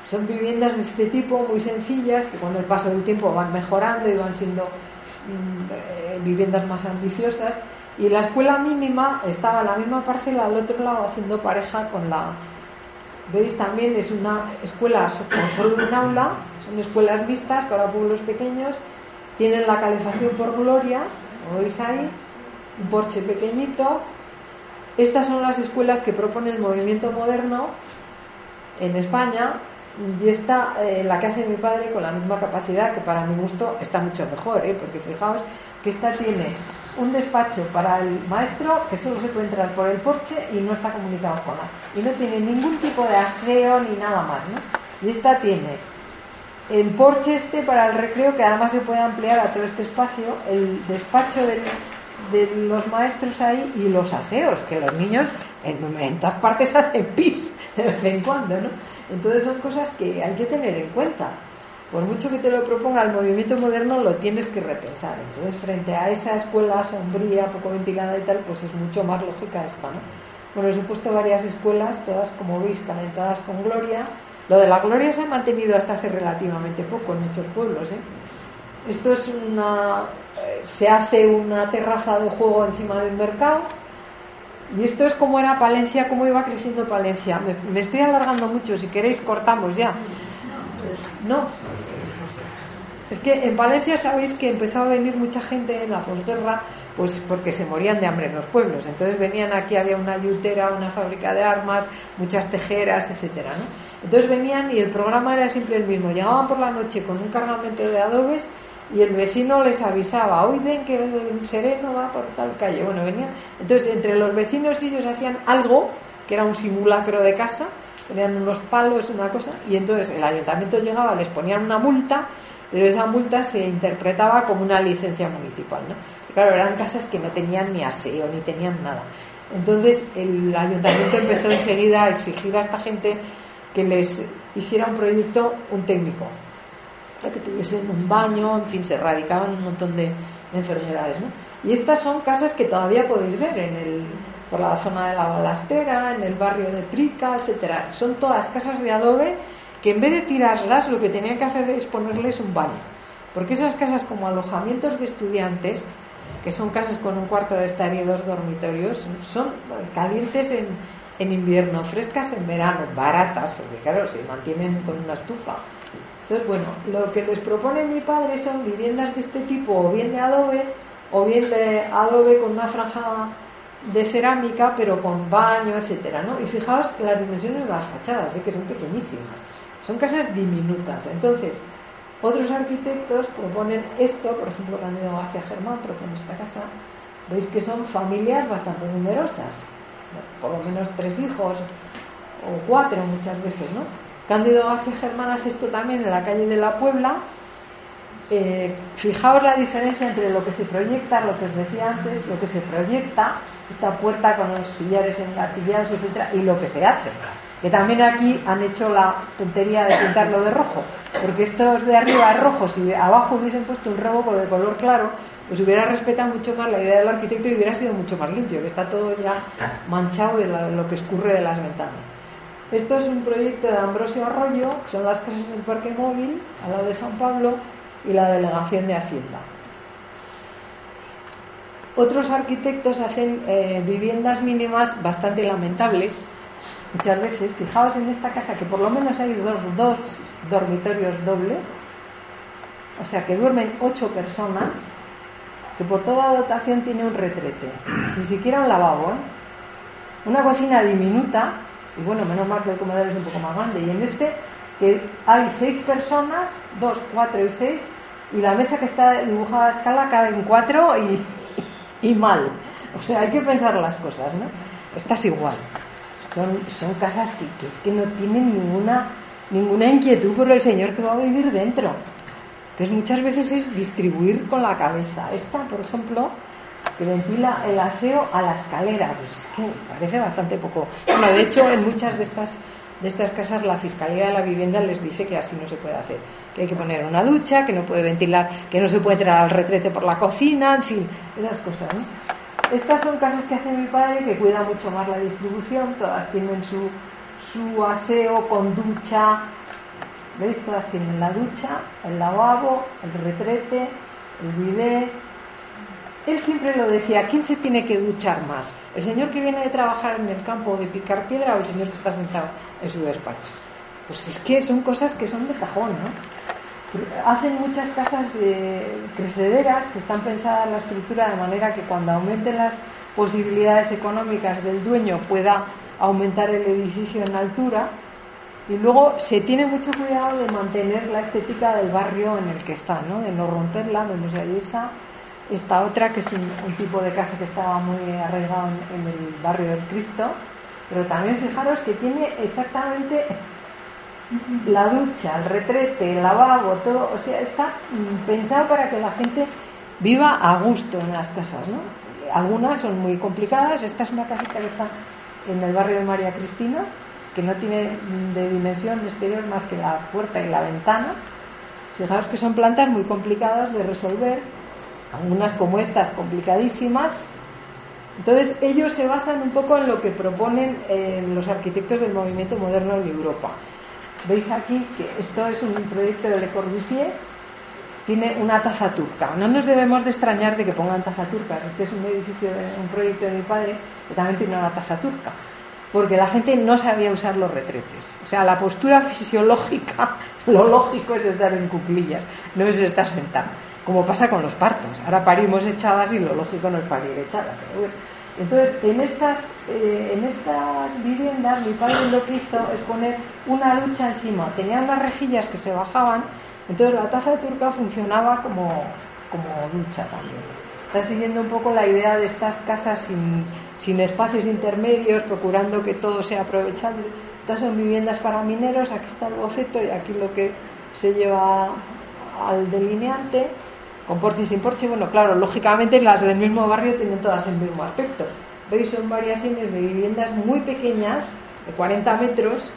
Son viviendas de este tipo muy sencillas que con el paso del tiempo van mejorando y van siendo mmm, eh, viviendas más ambiciosas. Y la escuela mínima estaba en la misma parcela al otro lado haciendo pareja con la... ¿Veis? También es una escuela con solo un aula, son escuelas mixtas para pueblos pequeños, tienen la calefacción por gloria, como veis ahí, un porche pequeñito. Estas son las escuelas que propone el movimiento moderno en España, y esta, eh, la que hace mi padre, con la misma capacidad, que para mi gusto está mucho mejor, ¿eh? Porque fijaos que esta tiene un despacho para el maestro que solo se puede entrar por el porche y no está comunicado con nada, y no tiene ningún tipo de aseo ni nada más, ¿no? Y esta tiene el porche este para el recreo, que además se puede ampliar a todo este espacio, el despacho del, de los maestros ahí, y los aseos, que los niños en, en todas partes hacen pis de vez en cuando, ¿no? Entonces son cosas que hay que tener en cuenta. Por mucho que te lo proponga el movimiento moderno, lo tienes que repensar. Entonces, frente a esa escuela sombría, poco ventilada y tal, pues es mucho más lógica esta, ¿no? Bueno, os he puesto varias escuelas, todas, como veis, calentadas con gloria. Lo de la gloria se ha mantenido hasta hace relativamente poco en muchos pueblos, ¿eh? Esto es una... Eh, se hace una terraza de juego encima del mercado. Y esto es como era Palencia, cómo iba creciendo Palencia. Me, me estoy alargando mucho, si queréis cortamos ya. No. Es que en Palencia sabéis que empezó a venir mucha gente en la posguerra, pues porque se morían de hambre en los pueblos. Entonces venían aquí, había una yutera, una fábrica de armas, muchas tejeras, etcétera, ¿no? Entonces venían y el programa era siempre el mismo. Llegaban por la noche con un cargamento de adobes y el vecino les avisaba: hoy ven que el sereno va por tal calle. Bueno, venían. Entonces entre los vecinos y ellos hacían algo que era un simulacro de casa, ponían unos palos, una cosa, y entonces el ayuntamiento llegaba, les ponían una multa, pero esa multa se interpretaba como una licencia municipal, ¿no? Y claro, eran casas que no tenían ni aseo, ni tenían nada. Entonces el ayuntamiento empezó enseguida a exigir a esta gente que les hiciera un proyecto, un técnico, para que tuviesen un baño, en fin, se erradicaban un montón de, de enfermedades, ¿no? Y estas son casas que todavía podéis ver en el, por la zona de la Balastera, en el barrio de Prica, etcétera. Son todas casas de adobe que en vez de tirarlas, lo que tenían que hacer es ponerles un baño, porque esas casas, como alojamientos de estudiantes, que son casas con un cuarto de estaría y dos dormitorios, son calientes en, en invierno, frescas en verano, baratas, porque claro, se mantienen con una estufa. Entonces, bueno, lo que les propone mi padre son viviendas de este tipo, o bien de adobe, o bien de adobe con una franja de cerámica, pero con baño, etcétera, ¿no? Y fijaos que las dimensiones de las fachadas, ¿eh? Que son pequeñísimas, son casas diminutas. Entonces, otros arquitectos proponen esto, por ejemplo, Cándido García Germán propone esta casa. Veis que son familias bastante numerosas, por lo menos tres hijos o cuatro muchas veces, ¿no? Cándido García Germán hace esto también en la calle de la Puebla. Eh, fijaos la diferencia entre lo que se proyecta, lo que os decía antes, lo que se proyecta, esta puerta con los sillares engatillados, etcétera, y lo que se hace. Que también aquí han hecho la tontería de pintarlo de rojo, porque estos de arriba es rojo, si abajo hubiesen puesto un revoco de color claro, pues hubiera respetado mucho más la idea del arquitecto y hubiera sido mucho más limpio, que está todo ya manchado de lo, lo que escurre de las ventanas. Esto es un proyecto de Ambrosio Arroyo, que son las casas del Parque Móvil, al lado de San Pablo, y la Delegación de Hacienda. Otros arquitectos hacen eh, viviendas mínimas bastante lamentables, muchas veces. Fijaos en esta casa que por lo menos hay dos, dos dormitorios dobles, o sea que duermen ocho personas, que por toda dotación tiene un retrete, ni siquiera un lavabo, ¿eh? Una cocina diminuta, y bueno, menos mal que el comedor es un poco más grande, y en este que hay seis personas, dos, cuatro y seis, y la mesa que está dibujada a escala cabe en cuatro y, y mal. O sea, hay que pensar las cosas, ¿no? Esta es igual. Son, son casas que, que es que no tienen ninguna, ninguna inquietud por el señor que va a vivir dentro. Que es, muchas veces es distribuir con la cabeza. Esta, por ejemplo, que ventila el aseo a la escalera, pues es que me parece bastante poco. Bueno, de hecho, en muchas de estas de estas casas la Fiscalía de la Vivienda les dice que así no se puede hacer, que hay que poner una ducha, que no puede ventilar, que no se puede entrar al retrete por la cocina, en fin, esas cosas, ¿no? Estas son casas que hace mi padre, que cuida mucho más la distribución, todas tienen su, su aseo con ducha, ¿Veis? Todas tienen la ducha, el lavabo, el retrete, el bidet. Él siempre lo decía, ¿quién se tiene que duchar más? ¿El señor que viene de trabajar en el campo de picar piedra o el señor que está sentado en su despacho? Pues es que son cosas que son de cajón, ¿no? Hacen muchas casas de crecederas que están pensadas en la estructura de manera que cuando aumenten las posibilidades económicas del dueño pueda aumentar el edificio en altura, y luego se tiene mucho cuidado de mantener la estética del barrio en el que está, ¿no? De no romperla. Vemos ahí esa, esta otra que es un, un tipo de casa que estaba muy arraigado en, en el barrio del Cristo, pero también fijaros que tiene exactamente la ducha, el retrete, el lavabo, todo, o sea, está pensado para que la gente viva a gusto en las casas, ¿no? Algunas son muy complicadas. Esta es una casita que está en el barrio de María Cristina, que no tiene de dimensión exterior más que la puerta y la ventana. Fijaos que son plantas muy complicadas de resolver, algunas como estas complicadísimas. Entonces ellos se basan un poco en lo que proponen eh, los arquitectos del movimiento moderno en Europa. Veis aquí que esto es un proyecto de Le Corbusier, tiene una taza turca. No nos debemos de extrañar de que pongan taza turca. Este es un edificio, de, un proyecto de mi padre que también tiene una taza turca, porque la gente no sabía usar los retretes. O sea, la postura fisiológica, lo lógico es estar en cuclillas, no es estar sentado, como pasa con los partos. Ahora parimos echadas y lo lógico no es parir echada, pero bueno. Entonces, en estas, eh, en estas viviendas mi padre lo que hizo es poner una ducha encima. Tenía unas rejillas que se bajaban, entonces la taza turca funcionaba como, como ducha también. Está siguiendo un poco la idea de estas casas sin, sin espacios intermedios, procurando que todo sea aprovechable. Estas son viviendas para mineros, aquí está el boceto y aquí lo que se lleva al delineante, con porche y sin porche. Bueno, claro, lógicamente las del mismo barrio tienen todas el mismo aspecto. ¿Veis? Son variaciones de viviendas muy pequeñas, de cuarenta metros.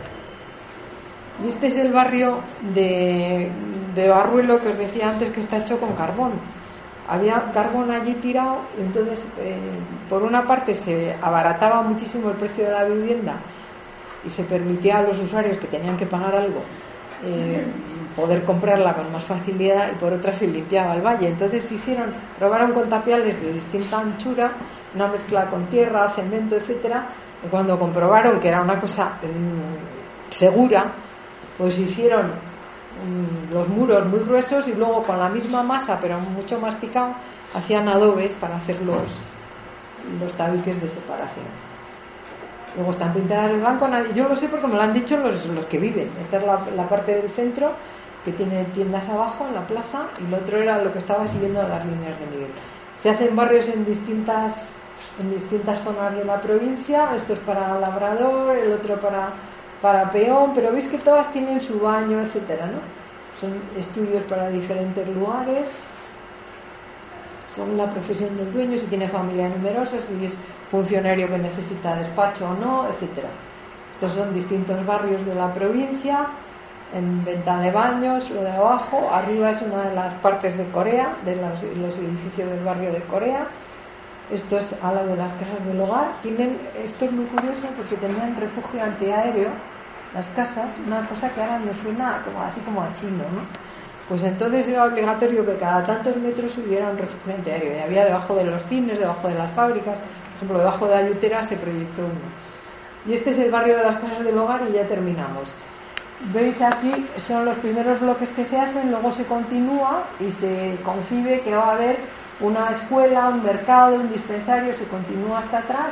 Y este es el barrio de, de Barruelo, que os decía antes, que está hecho con carbón. Había carbón allí tirado, entonces eh, por una parte se abarataba muchísimo el precio de la vivienda y se permitía a los usuarios que tenían que pagar algo eh, poder comprarla con más facilidad, y por otra se limpiaba el valle. Entonces hicieron, probaron con tapiales de distinta anchura, una mezcla con tierra, cemento, etcétera, y cuando comprobaron que era una cosa eh, segura, pues hicieron um, los muros muy gruesos y luego con la misma masa pero mucho más picado hacían adobes para hacer los, los tabiques de separación. Luego están pintadas de blanco. Yo lo sé porque me lo han dicho los, los que viven. Esta es la, la parte del centro que tiene tiendas abajo en la plaza, y lo otro era lo que estaba siguiendo las líneas de nivel. Se hacen barrios en distintas en distintas zonas de la provincia. Esto es para labrador, el otro para para peón, pero veis que todas tienen su baño, etcétera, ¿no? Son estudios para diferentes lugares, según la profesión del dueño, si tiene familia numerosa, si es funcionario que necesita despacho o no, etcétera. Estos son distintos barrios de la provincia. En venta de baños, lo de abajo, arriba es una de las partes de Corea, de los, los edificios del barrio de Corea. Esto es a lado de las casas del hogar. Tienen, esto es muy curioso porque tenían refugio antiaéreo las casas, una cosa que ahora nos suena como, así como a chino, ¿no? Pues entonces era obligatorio que cada tantos metros hubiera un refugio antiaéreo, y había debajo de los cines, debajo de las fábricas, por ejemplo, debajo de la Yutera se proyectó uno. Y este es el barrio de las casas del hogar, y ya terminamos. Veis aquí, son los primeros bloques que se hacen, luego se continúa y se concibe que va a haber una escuela, un mercado, un dispensario, se continúa hasta atrás.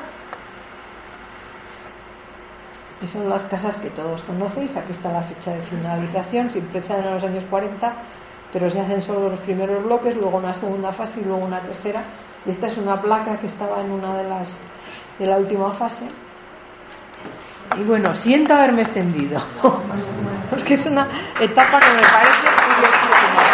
Y son las casas que todos conocéis. Aquí está la fecha de finalización, se empiezan en los años cuarenta, pero se hacen solo los primeros bloques, luego una segunda fase y luego una tercera. Y esta es una placa que estaba en una de las de la última fase. Y bueno, siento haberme extendido, porque es una etapa que me parece curiosísima.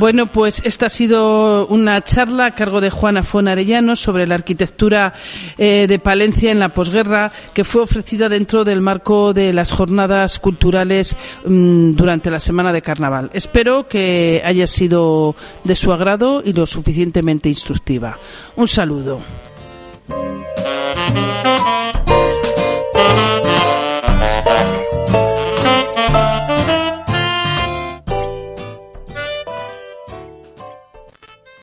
Bueno, pues esta ha sido una charla a cargo de Juan Afón Arellano sobre la arquitectura eh, de Palencia en la posguerra, que fue ofrecida dentro del marco de las jornadas culturales mmm, durante la semana de Carnaval. Espero que haya sido de su agrado y lo suficientemente instructiva. Un saludo.